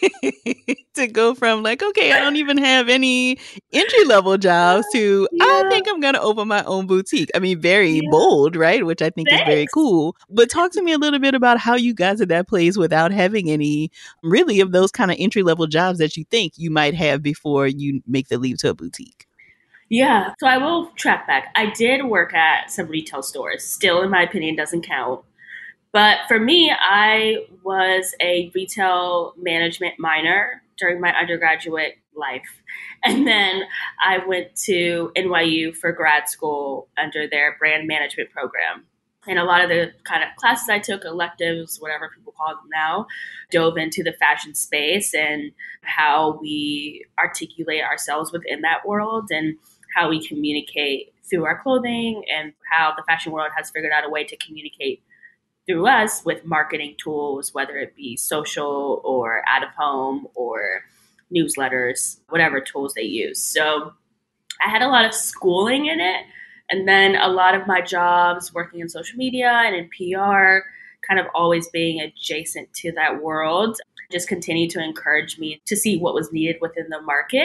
to go from like, okay, I don't even have any entry level jobs to yeah. I think I'm going to open my own boutique. I mean, very yeah. bold, right? Which I think Thanks. is very cool. But talk to me a little bit about how you got to that place without having any really of those kind of entry level jobs that you think you might have before you make the leap to a boutique. Yeah. So I will track back. I did work at some retail stores. Still, in my opinion, doesn't count. But for me, I was a retail management minor during my undergraduate life. And then I went to N Y U for grad school under their brand management program. And a lot of the kind of classes I took, electives, whatever people call them now, dove into the fashion space and how we articulate ourselves within that world and how we communicate through our clothing and how the fashion world has figured out a way to communicate through us with marketing tools, whether it be social or out of home or newsletters, whatever tools they use. So I had a lot of schooling in it. And then a lot of my jobs working in social media and in P R, kind of always being adjacent to that world, just continued to encourage me to see what was needed within the market.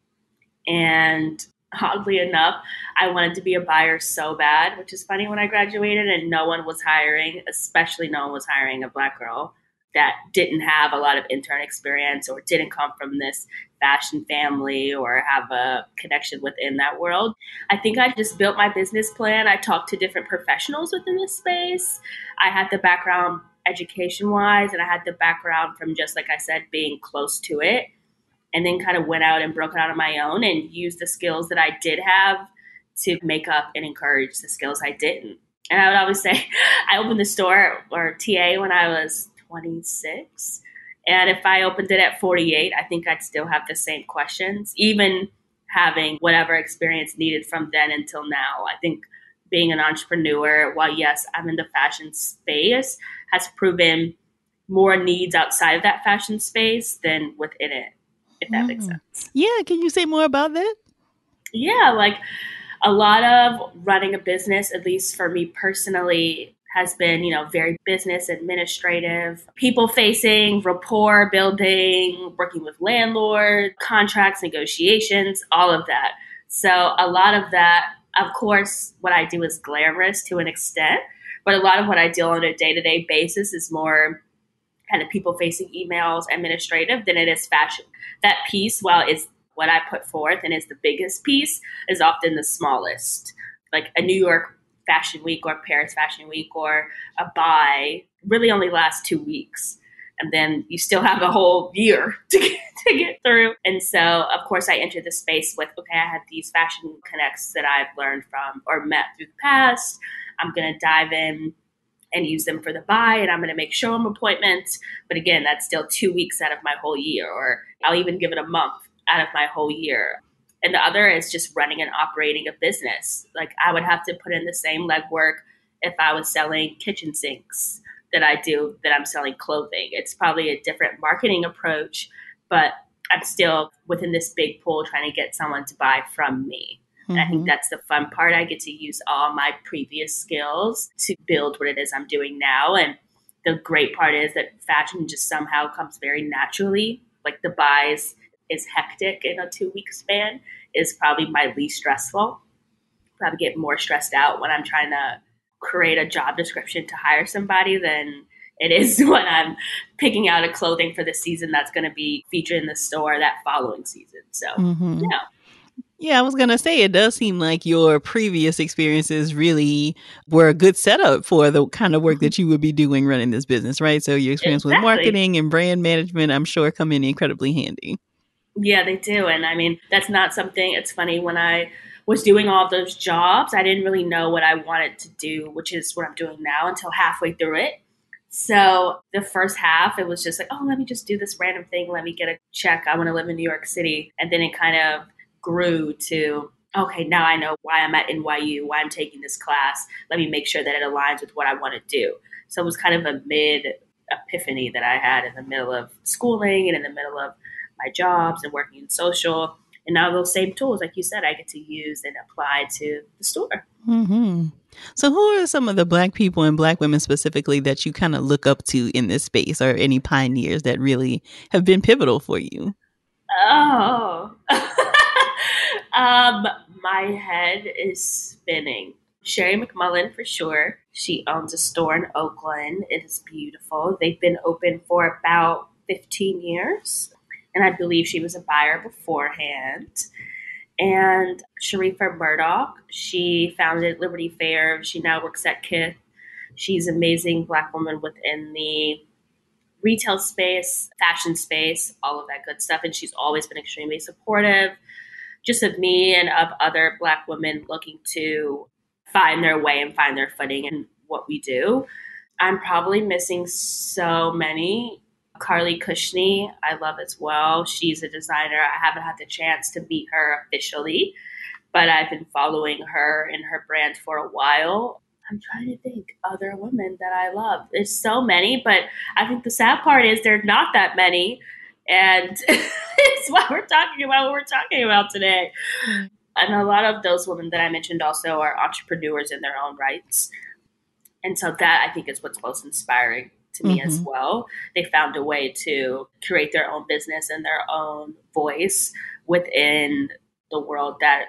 And oddly enough, I wanted to be a buyer so bad, which is funny when I graduated and no one was hiring, especially no one was hiring a Black girl that didn't have a lot of intern experience or didn't come from this fashion family or have a connection within that world. I think I just built my business plan. I talked to different professionals within this space. I had the background education-wise, and I had the background from just, like I said, being close to it. And then kind of went out and broke it out on my own and used the skills that I did have to make up and encourage the skills I didn't. And I would always say, I opened the store or T A when I was twenty-six. And if I opened it at forty-eight, I think I'd still have the same questions, even having whatever experience needed from then until now. I think being an entrepreneur, while yes, I'm in the fashion space, has proven more needs outside of that fashion space than within it. If that mm. makes sense. Yeah. Can you say more about that? Yeah. Like a lot of running a business, at least for me personally, has been, you know, very business administrative, people facing, rapport building, working with landlords, contracts, negotiations, all of that. So a lot of that, of course, what I do is glamorous to an extent, but a lot of what I deal on a day-to-day basis is more kind of people-facing emails, administrative, than it is fashion. That piece, while it's what I put forth and is the biggest piece, is often the smallest. Like a New York Fashion Week or Paris Fashion Week or a buy really only lasts two weeks. And then you still have a whole year to get, to get through. And so, of course, I entered the space with, okay, I have these fashion connects that I've learned from or met through the past. I'm going to dive in and use them for the buy, and I'm going to make showroom appointments. But again, that's still two weeks out of my whole year, or I'll even give it a month out of my whole year. And the other is just running and operating a business. Like I would have to put in the same legwork if I was selling kitchen sinks that I do, that I'm selling clothing. It's probably a different marketing approach, but I'm still within this big pool trying to get someone to buy from me. Mm-hmm. And I think that's the fun part. I get to use all my previous skills to build what it is I'm doing now. And the great part is that fashion just somehow comes very naturally. Like the buys is hectic in a two week span is probably my least stressful. Probably get more stressed out when I'm trying to create a job description to hire somebody than it is when I'm picking out a clothing for the season that's going to be featured in the store that following season. So, Mm-hmm. yeah. Yeah, I was going to say, it does seem like your previous experiences really were a good setup for the kind of work that you would be doing running this business, right? So your experience Exactly. with marketing and brand management, I'm sure, come in incredibly handy. Yeah, they do. And I mean, that's not something, it's funny, when I was doing all those jobs, I didn't really know what I wanted to do, which is what I'm doing now, until halfway through it. So the first half, it was just like, oh, let me just do this random thing. Let me get a check. I want to live in New York City. And then it kind of grew to, okay, now I know why I'm at N Y U, why I'm taking this class. Let me make sure that it aligns with what I want to do. So it was kind of a mid epiphany that I had in the middle of schooling and in the middle of my jobs and working in social. And now those same tools, like you said, I get to use and apply to the store. Mm-hmm. So who are some of the Black people and Black women specifically that you kind of look up to in this space, or any pioneers that really have been pivotal for you? Oh, um, my head is spinning. Sherry McMullen, for sure. She owns a store in Oakland. It is beautiful. They've been open for about fifteen years. And I believe she was a buyer beforehand. And Sharifa Murdoch, she founded Liberty Fair. She now works at Kith. She's an amazing Black woman within the retail space, fashion space, all of that good stuff. And she's always been extremely supportive, just of me and of other Black women looking to find their way and find their footing in what we do. I'm probably missing so many. Carly Kushney, I love as well. She's a designer. I haven't had the chance to meet her officially, but I've been following her and her brand for a while. I'm trying to think other women that I love. There's so many, but I think the sad part is there's not that many. And it's why we're talking about what we're talking about today. Mm. And a lot of those women that I mentioned also are entrepreneurs in their own rights. And so that, I think, is what's most inspiring to me mm-hmm. as well. They found a way to create their own business and their own voice within the world that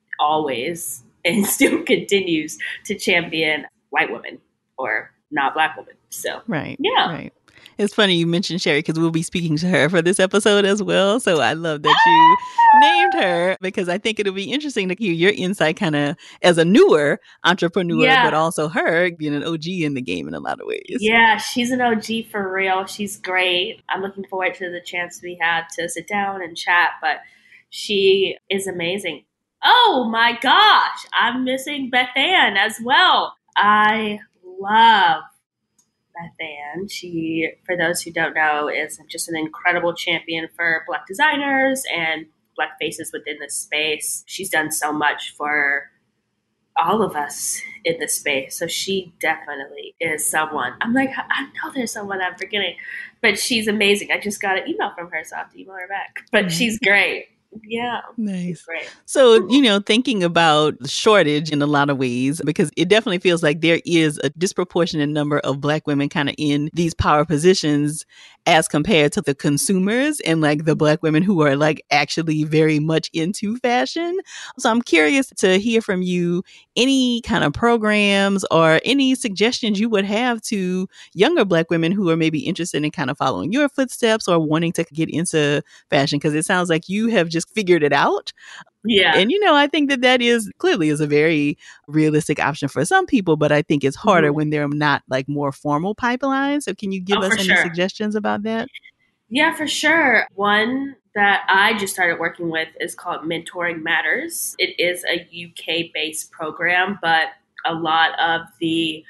always and still continues to champion white women or not Black women. So, right. Yeah. Right. It's funny you mentioned Sherry because we'll be speaking to her for this episode as well. So I love that you named her because I think it'll be interesting to hear your insight kind of as a newer entrepreneur, yeah. but also her being an O G in the game in a lot of ways. Yeah, she's an O G for real. She's great. I'm looking forward to the chance we had to sit down and chat, but she is amazing. Oh my gosh, I'm missing Beth Ann as well. I love Beth Ann. She, for those who don't know, is just an incredible champion for Black designers and Black faces within this space. She's done so much for all of us in this space. So she definitely is someone. I'm like, I know there's someone I'm forgetting, but she's amazing. I just got an email from her, so I have to email her back. But she's great. Yeah. Nice. Great. So, you know, thinking about the shortage in a lot of ways, because it definitely feels like there is a disproportionate number of Black women kind of in these power positions as compared to the consumers and like the Black women who are like actually very much into fashion. So I'm curious to hear from you any kind of programs or any suggestions you would have to younger Black women who are maybe interested in kind of following your footsteps or wanting to get into fashion, because it sounds like you have just figured it out. Yeah. And, you know, I think that that is clearly is a very realistic option for some people, but I think it's harder mm-hmm. when they're not like more formal pipelines. So can you give oh, us any sure. suggestions about that? Yeah, for sure. One that I just started working with is called Mentoring Matters. It is a U K-based program, but a lot of the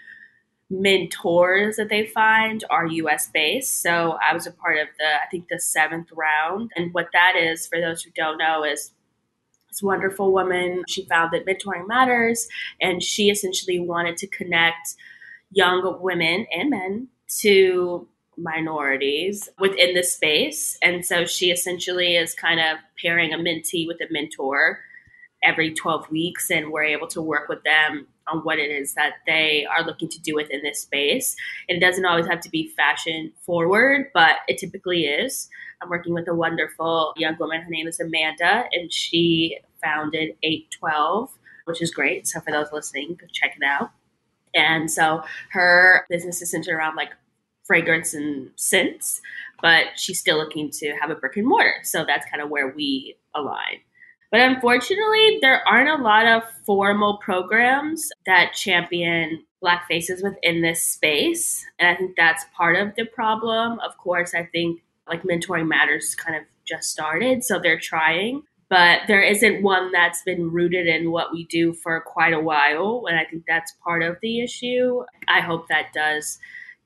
mentors that they find are U S-based. So I was a part of the, I think, the seventh round. And what that is, for those who don't know, is this wonderful woman. She founded Mentoring Matters, and she essentially wanted to connect young women and men to minorities within the space. And so she essentially is kind of pairing a mentee with a mentor every twelve weeks, and we're able to work with them on what it is that they are looking to do within this space. It doesn't always have to be fashion forward, but it typically is. I'm working with a wonderful young woman. Her name is Amanda, and she founded eight twelve, which is great. So for those listening, go check it out. And so her business is centered around like fragrance and scents, but she's still looking to have a brick and mortar. So that's kind of where we align. But unfortunately, there aren't a lot of formal programs that champion Black faces within this space. And I think that's part of the problem. Of course, I think like Mentoring Matters kind of just started, so they're trying. But there isn't one that's been rooted in what we do for quite a while. And I think that's part of the issue. I hope that does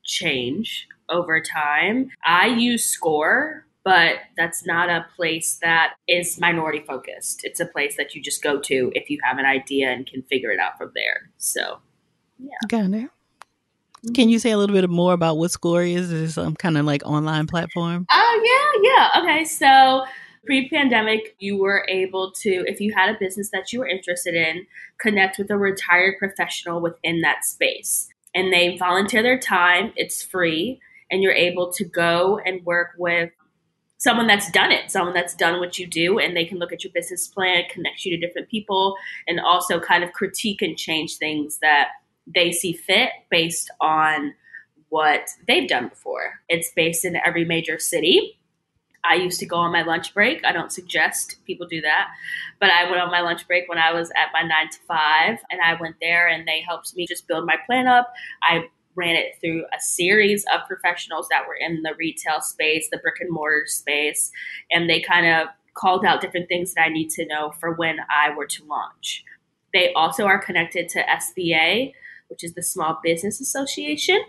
change over time. I use SCORE, but that's not a place that is minority focused. It's a place that you just go to if you have an idea and can figure it out from there. So, yeah. Got it. Can you say a little bit more about what SCORE is? Is it some kind of like online platform? Oh, yeah, yeah. Okay, so pre-pandemic, you were able to, if you had a business that you were interested in, connect with a retired professional within that space. And they volunteer their time. It's free. And you're able to go and work with someone that's done it, someone that's done what you do, and they can look at your business plan, connect you to different people, and also kind of critique and change things that they see fit based on what they've done before. It's based in every major city. I used to go on my lunch break. I don't suggest people do that, but I went on my lunch break when I was at my nine to five, and I went there and they helped me just build my plan up. I ran it through a series of professionals that were in the retail space, the brick and mortar space, and they kind of called out different things that I need to know for when I were to launch. They also are connected to S B A, which is the Small Business Association,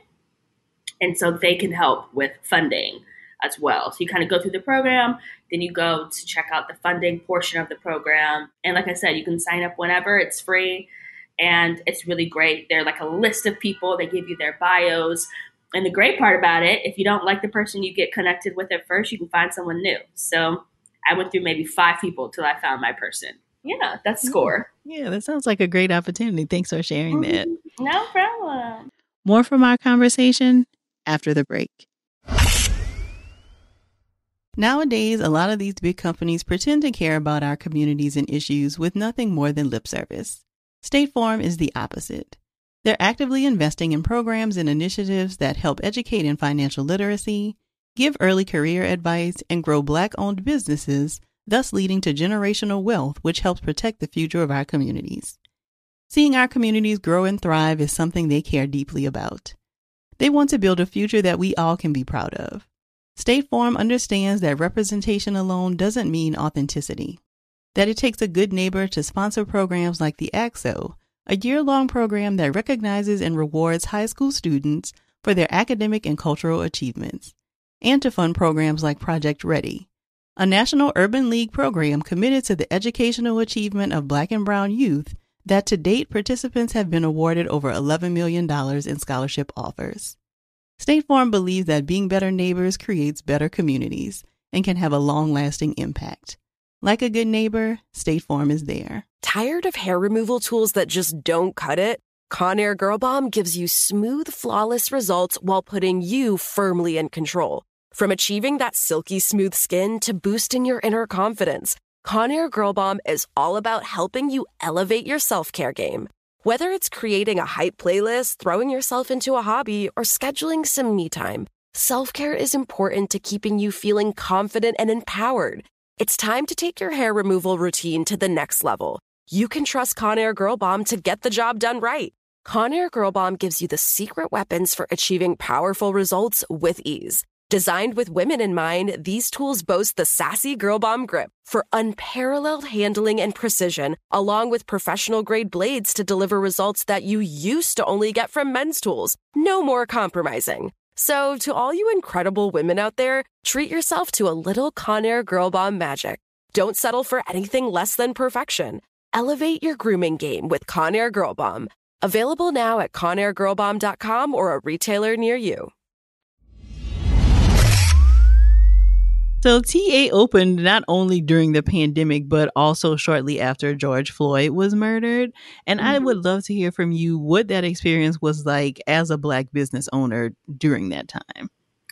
and so they can help with funding as well. So you kind of go through the program, then you go to check out the funding portion of the program. And like I said, you can sign up whenever. It's free. And it's really great. They're like a list of people. They give you their bios. And the great part about it, if you don't like the person you get connected with at first, you can find someone new. So I went through maybe five people till I found my person. Yeah, that's SCORE. Yeah, that sounds like a great opportunity. Thanks for sharing that. No problem. More from our conversation after the break. Nowadays, a lot of these big companies pretend to care about our communities and issues with nothing more than lip service. State Farm is the opposite. They're actively investing in programs and initiatives that help educate in financial literacy, give early career advice, and grow Black-owned businesses, thus leading to generational wealth, which helps protect the future of our communities. Seeing our communities grow and thrive is something they care deeply about. They want to build a future that we all can be proud of. State Farm understands that representation alone doesn't mean authenticity, that it takes a good neighbor to sponsor programs like the A C S O, a year-long program that recognizes and rewards high school students for their academic and cultural achievements, and to fund programs like Project Ready, a National Urban League program committed to the educational achievement of Black and Brown youth that to date participants have been awarded over eleven million dollars in scholarship offers. State Farm believes that being better neighbors creates better communities and can have a long-lasting impact. Like a good neighbor, State Farm is there. Tired of hair removal tools that just don't cut it? Conair Girl Bomb gives you smooth, flawless results while putting you firmly in control. From achieving that silky smooth skin to boosting your inner confidence, Conair Girl Bomb is all about helping you elevate your self-care game. Whether it's creating a hype playlist, throwing yourself into a hobby, or scheduling some me time, self-care is important to keeping you feeling confident and empowered. It's time to take your hair removal routine to the next level. You can trust Conair Girl Bomb to get the job done right. Conair Girl Bomb gives you the secret weapons for achieving powerful results with ease. Designed with women in mind, these tools boast the sassy Girl Bomb grip for unparalleled handling and precision, along with professional-grade blades to deliver results that you used to only get from men's tools. No more compromising. So, to all you incredible women out there, treat yourself to a little Conair Girl Bomb magic. Don't settle for anything less than perfection. Elevate your grooming game with Conair Girl Bomb. Available now at conair girl bomb dot com or a retailer near you. So T A opened not only during the pandemic, but also shortly after George Floyd was murdered. And I Mhm. would love to hear from you what that experience was like as a Black business owner during that time.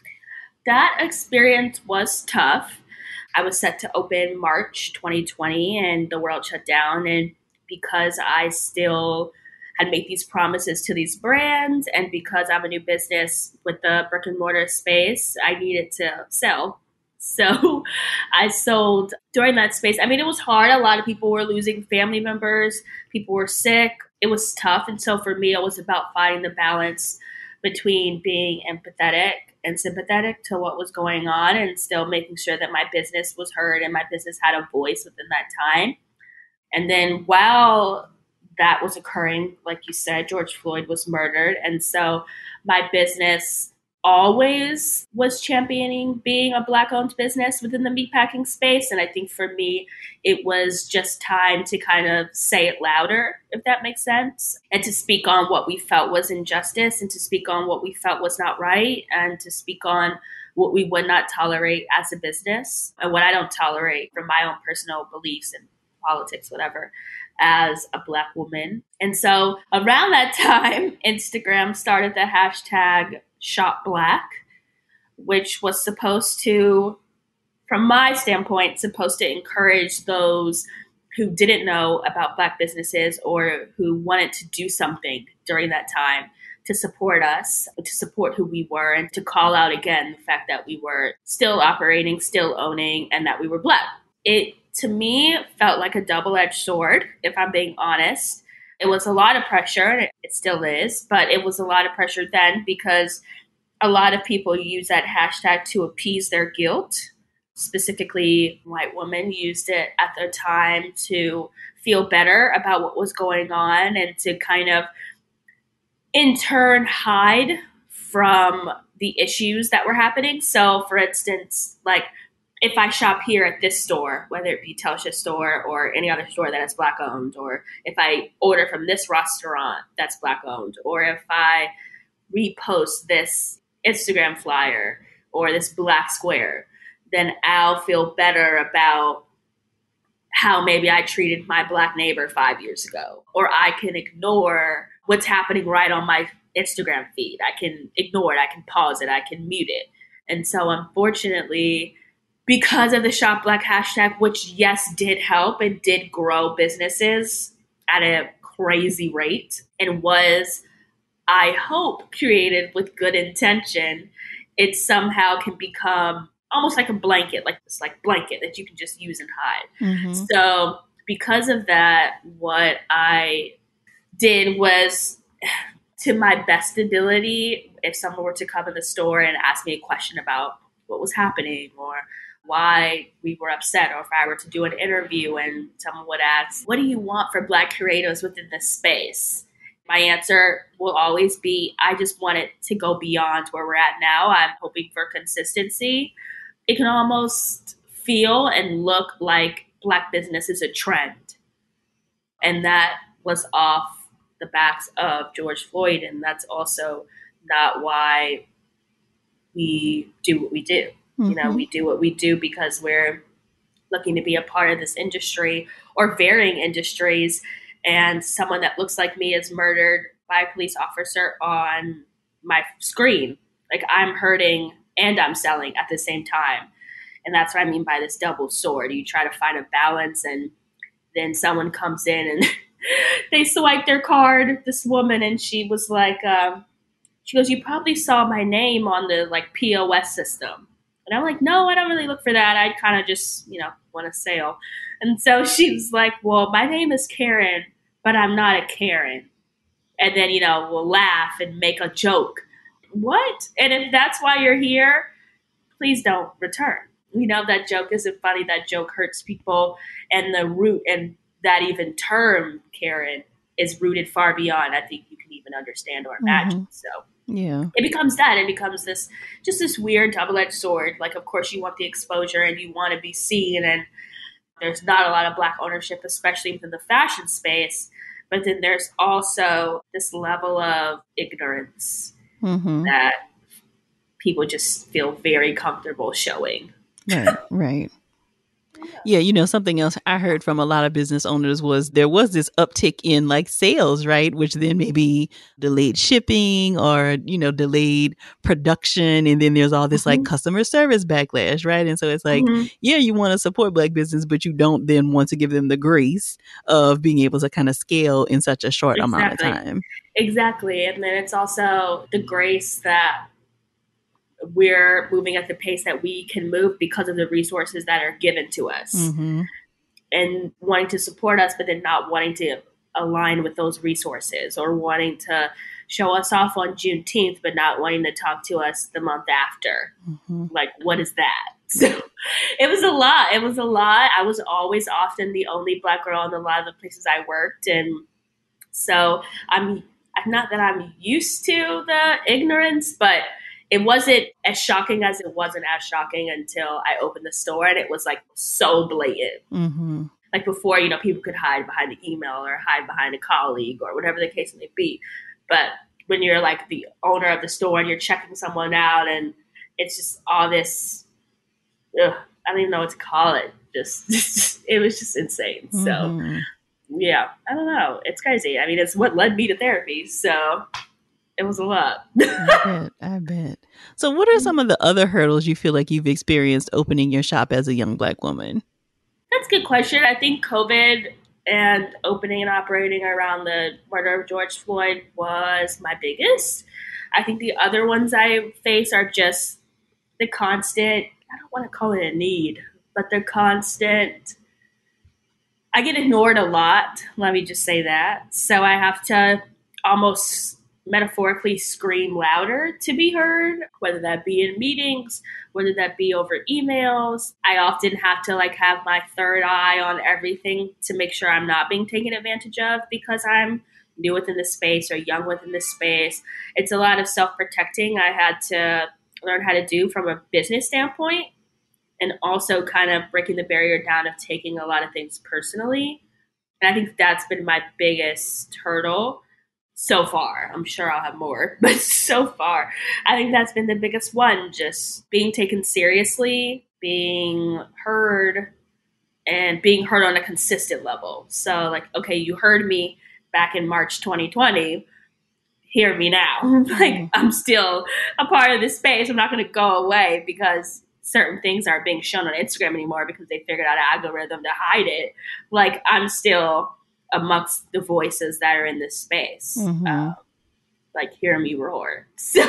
That experience was tough. I was set to open March twenty twenty and the world shut down. And because I still had made these promises to these brands, and because I'm a new business with the brick and mortar space, I needed to sell. So I sold during that space. I mean, it was hard. A lot of people were losing family members, people were sick. It was tough. And so for me, it was about finding the balance between being empathetic and sympathetic to what was going on and still making sure that my business was heard and my business had a voice within that time. And then while that was occurring, like you said, George Floyd was murdered. And so my business always was championing being a Black owned business within the meatpacking space. And I think for me, it was just time to kind of say it louder, if that makes sense, and to speak on what we felt was injustice and to speak on what we felt was not right and to speak on what we would not tolerate as a business and what I don't tolerate from my own personal beliefs and politics, whatever, as a Black woman. And so around that time, Instagram started the hashtag Shop Black, which was supposed to, from my standpoint, supposed to encourage those who didn't know about Black businesses or who wanted to do something during that time to support us, to support who we were, and to call out again the fact that we were still operating, still owning, and that we were Black. It, to me, felt like a double-edged sword, if I'm being honest. It was a lot of pressure, and it, it still is, but it was a lot of pressure then because a lot of people use that hashtag to appease their guilt. Specifically, white women used it at their time to feel better about what was going on and to kind of, in turn, hide from the issues that were happening. So, for instance, like, if I shop here at this store, whether it be Telsha store or any other store that is Black owned, or if I order from this restaurant that's Black owned, or if I repost this Instagram flyer or this Black square, then I'll feel better about how maybe I treated my Black neighbor five years ago. Or I can ignore what's happening right on my Instagram feed. I can ignore it. I can pause it. I can mute it. And so unfortunately, because of the Shop Black hashtag, which yes, did help and did grow businesses at a crazy rate and was, I hope, created with good intention, it somehow can become almost like a blanket, like this like blanket that you can just use and hide. Mm-hmm. So because of that, what I did was, to my best ability, if someone were to come in the store and ask me a question about what was happening or why we were upset, or if I were to do an interview and someone would ask, what do you want for Black creatives within this space? My answer will always be, I just want it to go beyond where we're at now. I'm hoping for consistency. It can almost feel and look like Black business is a trend. And that was off the backs of George Floyd. And that's also not why we do what we do. Mm-hmm. You know, we do what we do because we're looking to be a part of this industry or varying industries. And someone that looks like me is murdered by a police officer on my screen. Like, I'm hurting and I'm selling at the same time. And that's what I mean by this double sword. You try to find a balance, and then someone comes in and they swipe their card, this woman, and she was like, um, she goes, you probably saw my name on the like P O S system. And I'm like, no, I don't really look for that. I kind of just, you know, want to sale. And so she was like, well, my name is Karen, but I'm not a Karen. And then, you know, we'll laugh and make a joke. What? And if that's why you're here, please don't return. You know, that joke isn't funny. That joke hurts people. And the root and that even term, Karen, is rooted far beyond, I think you can even understand or imagine. Mm-hmm. So yeah, it becomes that. It becomes this, just this weird double-edged sword. Like, of course, you want the exposure and you want to be seen. And there's not a lot of Black ownership, especially within the fashion space. But then there's also this level of ignorance mm-hmm. that people just feel very comfortable showing. Right, right. Yeah, you know, something else I heard from a lot of business owners was there was this uptick in like sales, right? Which then maybe delayed shipping or, you know, delayed production. And then there's all this like Mm-hmm. customer service backlash, right? And so it's like, Mm-hmm. yeah, you want to support Black business, but you don't then want to give them the grace of being able to kind of scale in such a short amount of Exactly. time. Exactly. And then it's also the grace that we're moving at the pace that we can move because of the resources that are given to us, Mm-hmm. and wanting to support us, but then not wanting to align with those resources, or wanting to show us off on Juneteenth, but not wanting to talk to us the month after. Mm-hmm. Like, what is that? So it was a lot. It was a lot. I was always often the only Black girl in a lot of the places I worked. And so I'm not that I'm used to the ignorance, but it wasn't as shocking as it wasn't as shocking until I opened the store, and it was like so blatant. Mm-hmm. Like before, you know, people could hide behind an email or hide behind a colleague or whatever the case may be. But when you're like the owner of the store and you're checking someone out, and it's just all this, ugh, I don't even know what to call it. Just, it was just insane. Mm-hmm. So yeah, I don't know. It's crazy. I mean, it's what led me to therapy. So it was a lot. I bet. I bet. So what are some of the other hurdles you feel like you've experienced opening your shop as a young Black woman? That's a good question. I think COVID and opening and operating around the murder of George Floyd was my biggest. I think the other ones I face are just the constant, I don't want to call it a need, but the constant, I get ignored a lot. Let me just say that. So I have to almost metaphorically scream louder to be heard, whether that be in meetings, whether that be over emails. I often have to like have my third eye on everything to make sure I'm not being taken advantage of because I'm new within the space or young within the space. It's a lot of self-protecting I had to learn how to do from a business standpoint, and also kind of breaking the barrier down of taking a lot of things personally. And I think that's been my biggest hurdle so far. I'm sure I'll have more, but so far, I think that's been the biggest one, just being taken seriously, being heard, and being heard on a consistent level. So like, okay, you heard me back in March twenty twenty, hear me now. Like, I'm still a part of this space. I'm not going to go away because certain things aren't being shown on Instagram anymore because they figured out an algorithm to hide it. Like, I'm still amongst the voices that are in this space. Mm-hmm. Uh, like, hear me roar. So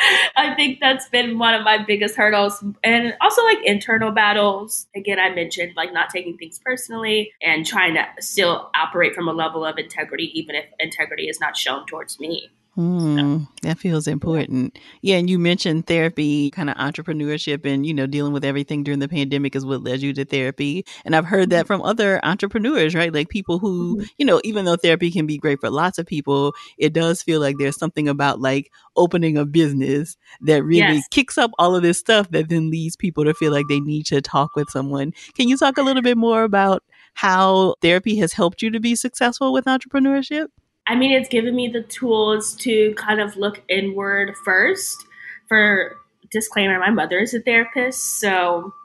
I think that's been one of my biggest hurdles. And also like internal battles. Again, I mentioned like not taking things personally and trying to still operate from a level of integrity, even if integrity is not shown towards me. Hmm, that feels important. Yeah, and you mentioned therapy, kind of entrepreneurship, and you know, dealing with everything during the pandemic is what led you to therapy. And I've heard that from other entrepreneurs, right? Like people who, you know, even though therapy can be great for lots of people, it does feel like there's something about like opening a business that really Yes. kicks up all of this stuff that then leads people to feel like they need to talk with someone. Can you talk a little bit more about how therapy has helped you to be successful with entrepreneurship? I mean, it's given me the tools to kind of look inward first. For disclaimer, my mother is a therapist, so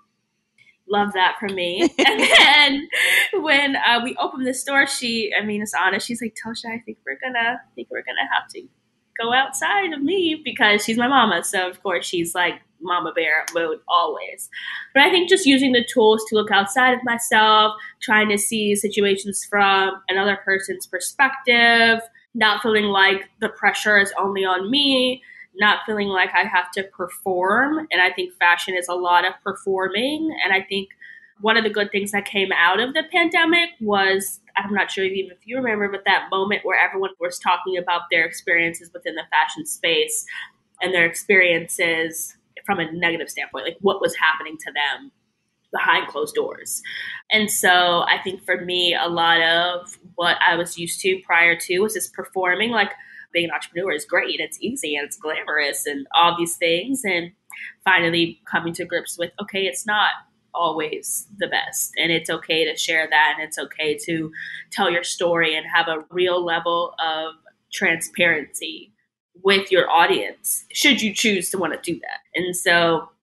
love that for me. And then when uh, we opened the store, she, I mean, it's honest. She's like, Tosha, I think we're gonna, I think we're gonna have to go outside of me because she's my mama. So of course she's like mama bear mode always. But I think just using the tools to look outside of myself, trying to see situations from another person's perspective, not feeling like the pressure is only on me, not feeling like I have to perform. And I think fashion is a lot of performing. And I think one of the good things that came out of the pandemic was, I'm not sure even if you remember, but that moment where everyone was talking about their experiences within the fashion space and their experiences from a negative standpoint, like what was happening to them behind closed doors. And so I think for me, a lot of what I was used to prior to was just performing. Like, being an entrepreneur is great, it's easy, and it's glamorous, and all these things. And finally coming to grips with, okay, it's not always the best, and it's okay to share that, and it's okay to tell your story and have a real level of transparency with your audience, should you choose to want to do that. And so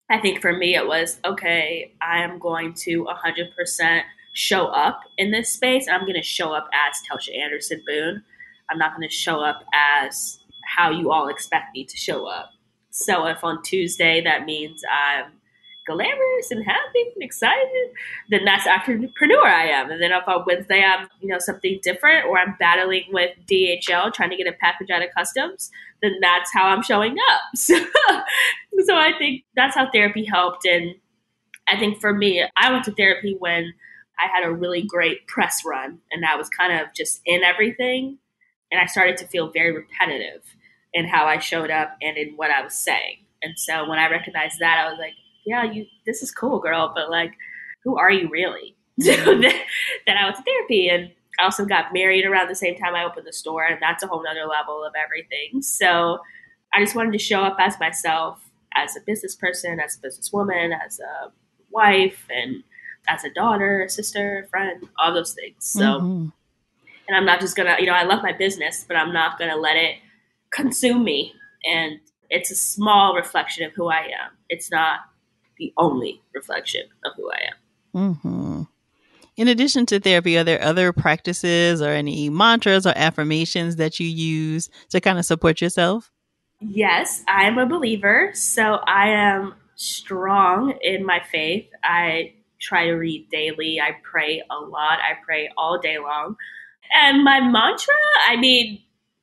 I think for me, it was, okay, I am going to one hundred percent show up in this space. I'm going to show up as Telsha Anderson Boone. I'm not going to show up as how you all expect me to show up. So if on Tuesday that means I'm glamorous and happy and excited, then that's the entrepreneur I am. And then if on Wednesday I'm, you know, something different, or I'm battling with D H L trying to get a package out of customs, then that's how I'm showing up. So, so I think that's how therapy helped. And I think for me, I went to therapy when I had a really great press run, and I was kind of just in everything. And I started to feel very repetitive in how I showed up and in what I was saying. And so when I recognized that, I was like, yeah, you, this is cool, girl, but like, who are you really? So then, then I went to therapy, and I also got married around the same time I opened the store, and that's a whole nother level of everything. So I just wanted to show up as myself, as a business person, as a businesswoman, as a wife, and as a daughter, a sister, a friend, all those things. So, mm-hmm. And I'm not just gonna, you know, I love my business, but I'm not gonna let it consume me. And it's a small reflection of who I am. It's not the only reflection of who I am. Mm-hmm. In addition to therapy, are there other practices or any mantras or affirmations that you use to kind of support yourself? Yes, I'm a believer. So I am strong in my faith. I try to read daily. I pray a lot. I pray all day long. And my mantra, I mean,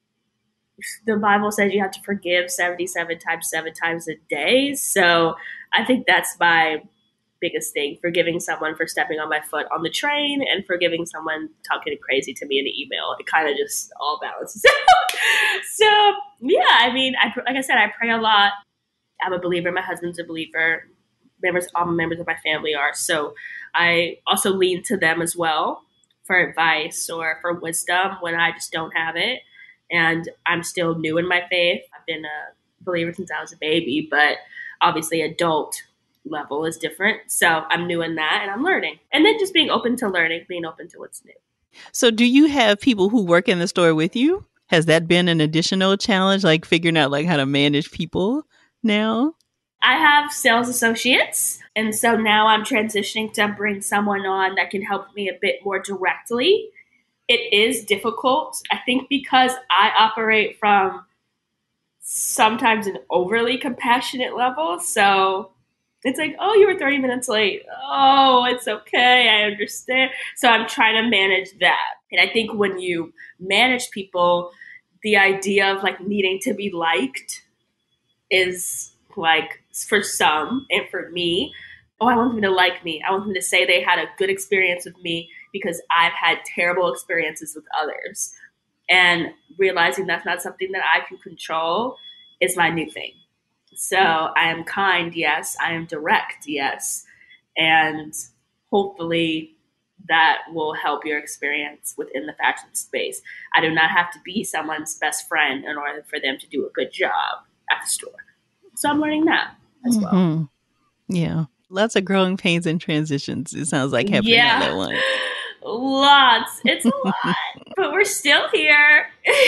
the Bible says you have to forgive seventy-seven times, seven times a day. So I think that's my biggest thing, forgiving someone for stepping on my foot on the train and forgiving someone talking crazy to me in an email. It kind of just all balances out. So yeah, I mean, I, like I said, I pray a lot. I'm a believer. My husband's a believer. Members, all members of my family are. So I also lean to them as well for advice or for wisdom when I just don't have it. And I'm still new in my faith. I've been a believer since I was a baby, but obviously adult level is different. So I'm new in that and I'm learning. And then just being open to learning, being open to what's new. So do you have people who work in the store with you? Has that been an additional challenge, like figuring out like how to manage people now? I have sales associates. And so now I'm transitioning to bring someone on that can help me a bit more directly. It is difficult, I think, because I operate from sometimes an overly compassionate level. So it's like, oh, you were thirty minutes late. Oh, it's okay. I understand. So I'm trying to manage that. And I think when you manage people, the idea of like needing to be liked is like, for some and for me, oh, I want them to like me. I want them to say they had a good experience with me because I've had terrible experiences with others. And realizing that's not something that I can control is my new thing. So I am kind, yes. I am direct, yes. And hopefully that will help your experience within the fashion space. I do not have to be someone's best friend in order for them to do a good job at the store. So I'm learning that as well. Mm-hmm. Yeah. Lots of growing pains and transitions. It sounds like happening yeah. all at once. Lots. It's a lot. But we're still here.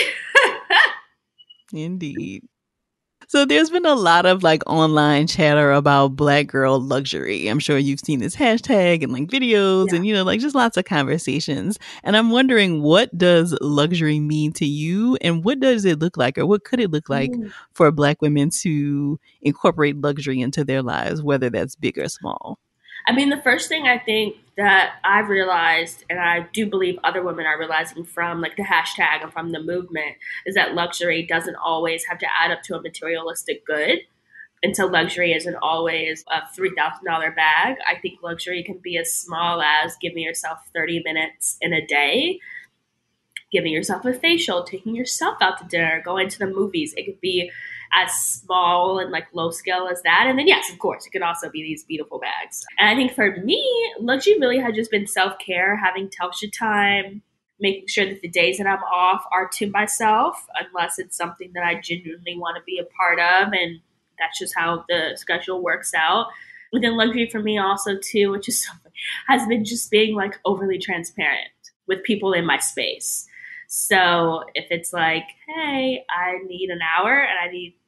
Indeed. So there's been a lot of like online chatter about Black girl luxury. I'm sure you've seen this hashtag and like videos yeah. and, you know, like just lots of conversations. And I'm wondering, what does luxury mean to you, and what does it look like, or what could it look like mm. for Black women to incorporate luxury into their lives, whether that's big or small? I mean, the first thing I think that I've realized, and I do believe other women are realizing from like the hashtag and from the movement, is that luxury doesn't always have to add up to a materialistic good. And so luxury isn't always a three thousand dollars bag. I think luxury can be as small as giving yourself thirty minutes in a day, giving yourself a facial, taking yourself out to dinner, going to the movies. It could be as small and like low scale as that. And then yes, of course, it could also be these beautiful bags. And I think for me, luxury really has just been self-care, having Telsha time, making sure that the days that I'm off are to myself, unless it's something that I genuinely want to be a part of. And that's just how the schedule works out. And then luxury for me also too, which is something, has been just being like overly transparent with people in my space. So if it's like, hey, I need an hour and I need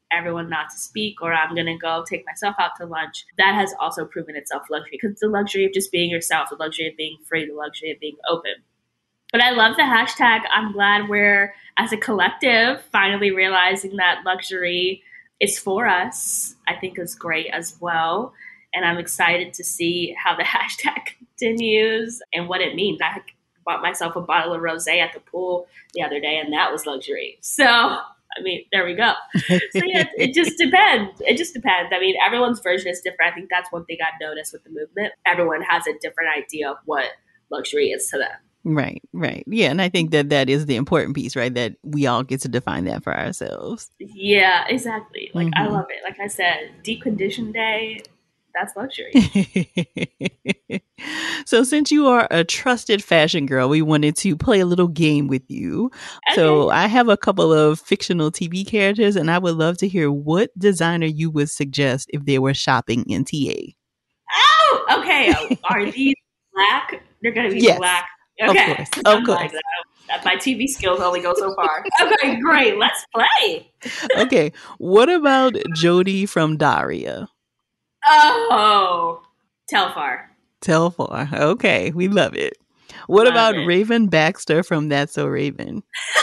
everyone not to speak, or I'm going to go take myself out to lunch. That has also proven itself luxury, because it's the luxury of just being yourself, the luxury of being free, the luxury of being open. But I love the hashtag. I'm glad we're, as a collective, finally realizing that luxury is for us. I think is great as well. And I'm excited to see how the hashtag continues and what it means. I bought myself a bottle of rosé at the pool the other day, and that was luxury. So, I mean, there we go. So, yeah, it just depends. It just depends. I mean, everyone's version is different. I think that's one thing I've noticed with the movement. Everyone has a different idea of what luxury is to them. Right, right. Yeah, and I think that that is the important piece, right? That we all get to define that for ourselves. Yeah, exactly. Like, mm-hmm. I love it. Like I said, deep condition day, that's luxury. So since you are a trusted fashion girl, we wanted to play a little game with you. Okay. So I have a couple of fictional T V characters, and I would love to hear what designer you would suggest if they were shopping in T A. Oh, okay. Are these black? They're going to be yes. black. Okay. Of course. Of course. Like my T V skills only go so far. Okay, great. Let's play. Okay. What about Jodie from Daria? Oh, Telfar. Telfar. Okay. We love it. What love about it. Raven Baxter from That's So Raven?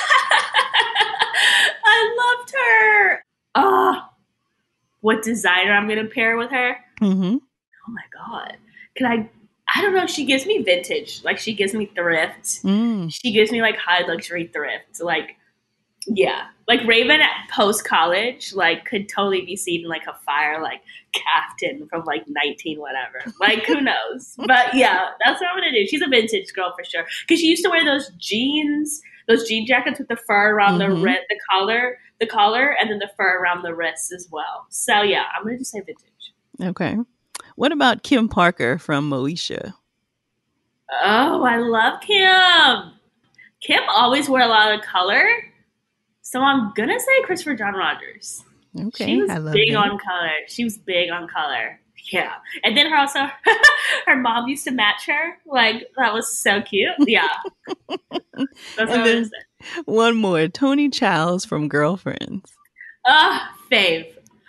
I loved her. Oh, what designer I'm going to pair with her? Mm-hmm. Oh, my God. Can I... I don't know. She gives me vintage. Like, she gives me thrift. Mm. She gives me, like, high luxury thrift. Like, yeah. Like, Raven at post-college, like, could totally be seen in, like, a fire, like, caftan from, like, nineteen whatever. Like, who knows? But, yeah, that's what I'm going to do. She's a vintage girl for sure. Because she used to wear those jeans, those jean jackets with the fur around mm-hmm. the wrist, the collar, the collar, and then the fur around the wrists as well. So, yeah, I'm going to just say vintage. Okay. What about Kim Parker from Moesha? Oh, I love Kim. Kim always wore a lot of color. So I'm going to say Christopher John Rogers. Okay, she was I love big that. on color. She was big on color. Yeah. And then her also, her mom used to match her. Like, that was so cute. Yeah. That's what then one more. Tony Childs from Girlfriends. Ah, oh, fave.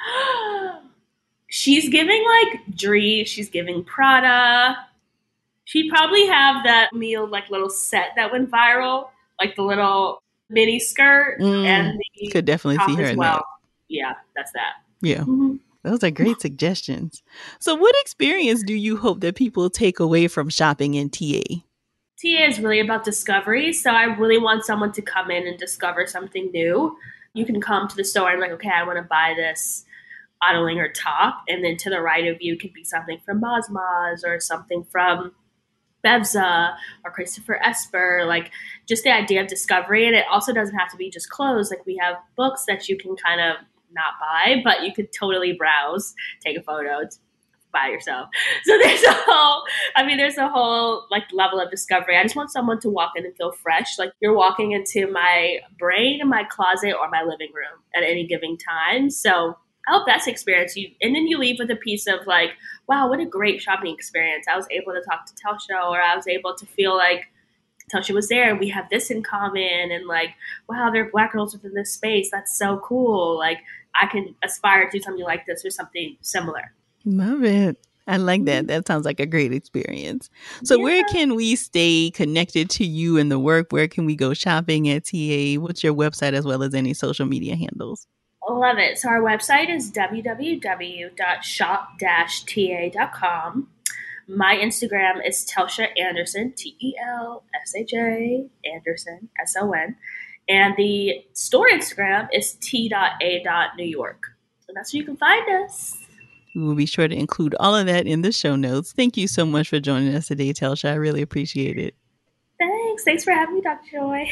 She's giving, like, Dree. She's giving Prada. She'd probably have that meal, like, little set that went viral. Like, the little mini skirt. Mm, and the could definitely see her in well. that. Yeah, that's that. Yeah. Mm-hmm. Those are great suggestions. So what experience do you hope that people take away from shopping in T A? T A is really about discovery. So I really want someone to come in and discover something new. You can come to the store and, like, okay, I want to buy this Otto top, and then to the right of you could be something from Moz Moz or something from Bevza or Christopher Esper, like just the idea of discovery. And it also doesn't have to be just clothes. Like, we have books that you can kind of not buy, but you could totally browse, take a photo, buy yourself. So there's a whole, I mean, there's a whole like level of discovery. I just want someone to walk in and feel fresh. Like, you're walking into my brain, my closet, or my living room at any given time. So I hope that's the experience. You, and then you leave with a piece of like, wow, what a great shopping experience. I was able to talk to Telsha, or I was able to feel like Telsha was there and we have this in common. And like, wow, there are Black girls within this space. That's so cool. Like, I can aspire to do something like this or something similar. Love it. I like that. That sounds like a great experience. So yeah. Where can we stay connected to you and the work? Where can we go shopping at T A? What's your website as well as any social media handles? Love it. So our website is w w w dot shop dash t a dot com. My Instagram is Telsha Anderson, T E L S H A Anderson, S O N. And the store Instagram is t dot a dot new york. And that's where you can find us. We will be sure to include all of that in the show notes. Thank you so much for joining us today, Telsha. I really appreciate it. Thanks. Thanks for having me, Doctor Joy.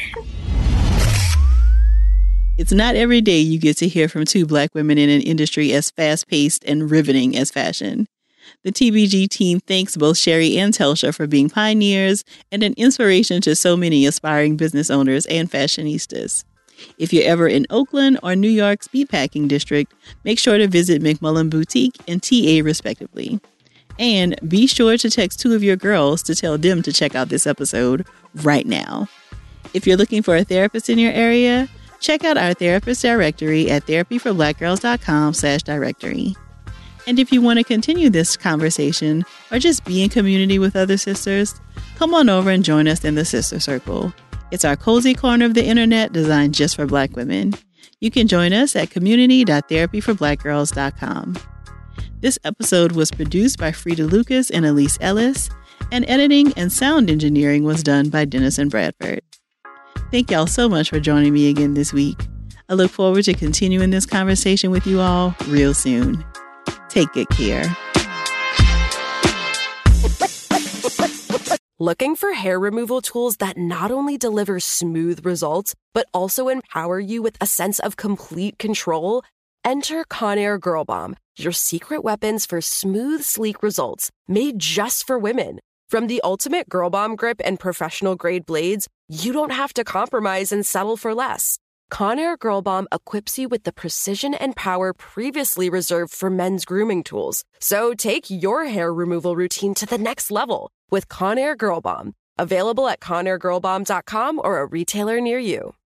It's not every day you get to hear from two Black women in an industry as fast-paced and riveting as fashion. The T B G team thanks both Sherry and Telsha for being pioneers and an inspiration to so many aspiring business owners and fashionistas. If you're ever in Oakland or New York's Meatpacking District, make sure to visit McMullen Boutique and T A respectively. And be sure to text two of your girls to tell them to check out this episode right now. If you're looking for a therapist in your area, Check out our therapist directory at therapyforblackgirls.com slash directory. And if you want to continue this conversation or just be in community with other sisters, come on over and join us in the Sister Circle. It's our cozy corner of the internet designed just for Black women. You can join us at community dot therapy for black girls dot com. This episode was produced by Frida Lucas and Elise Ellis, and editing and sound engineering was done by Dennis and Bradford. Thank y'all so much for joining me again this week. I look forward to continuing this conversation with you all real soon. Take good care. Looking for hair removal tools that not only deliver smooth results, but also empower you with a sense of complete control? Enter Conair Girl Bomb, your secret weapons for smooth, sleek results, made just for women. From the ultimate Girl Bomb grip and professional grade blades, you don't have to compromise and settle for less. Conair Girl Bomb equips you with the precision and power previously reserved for men's grooming tools. So take your hair removal routine to the next level with Conair Girl Bomb. Available at conair girl bomb dot com or a retailer near you.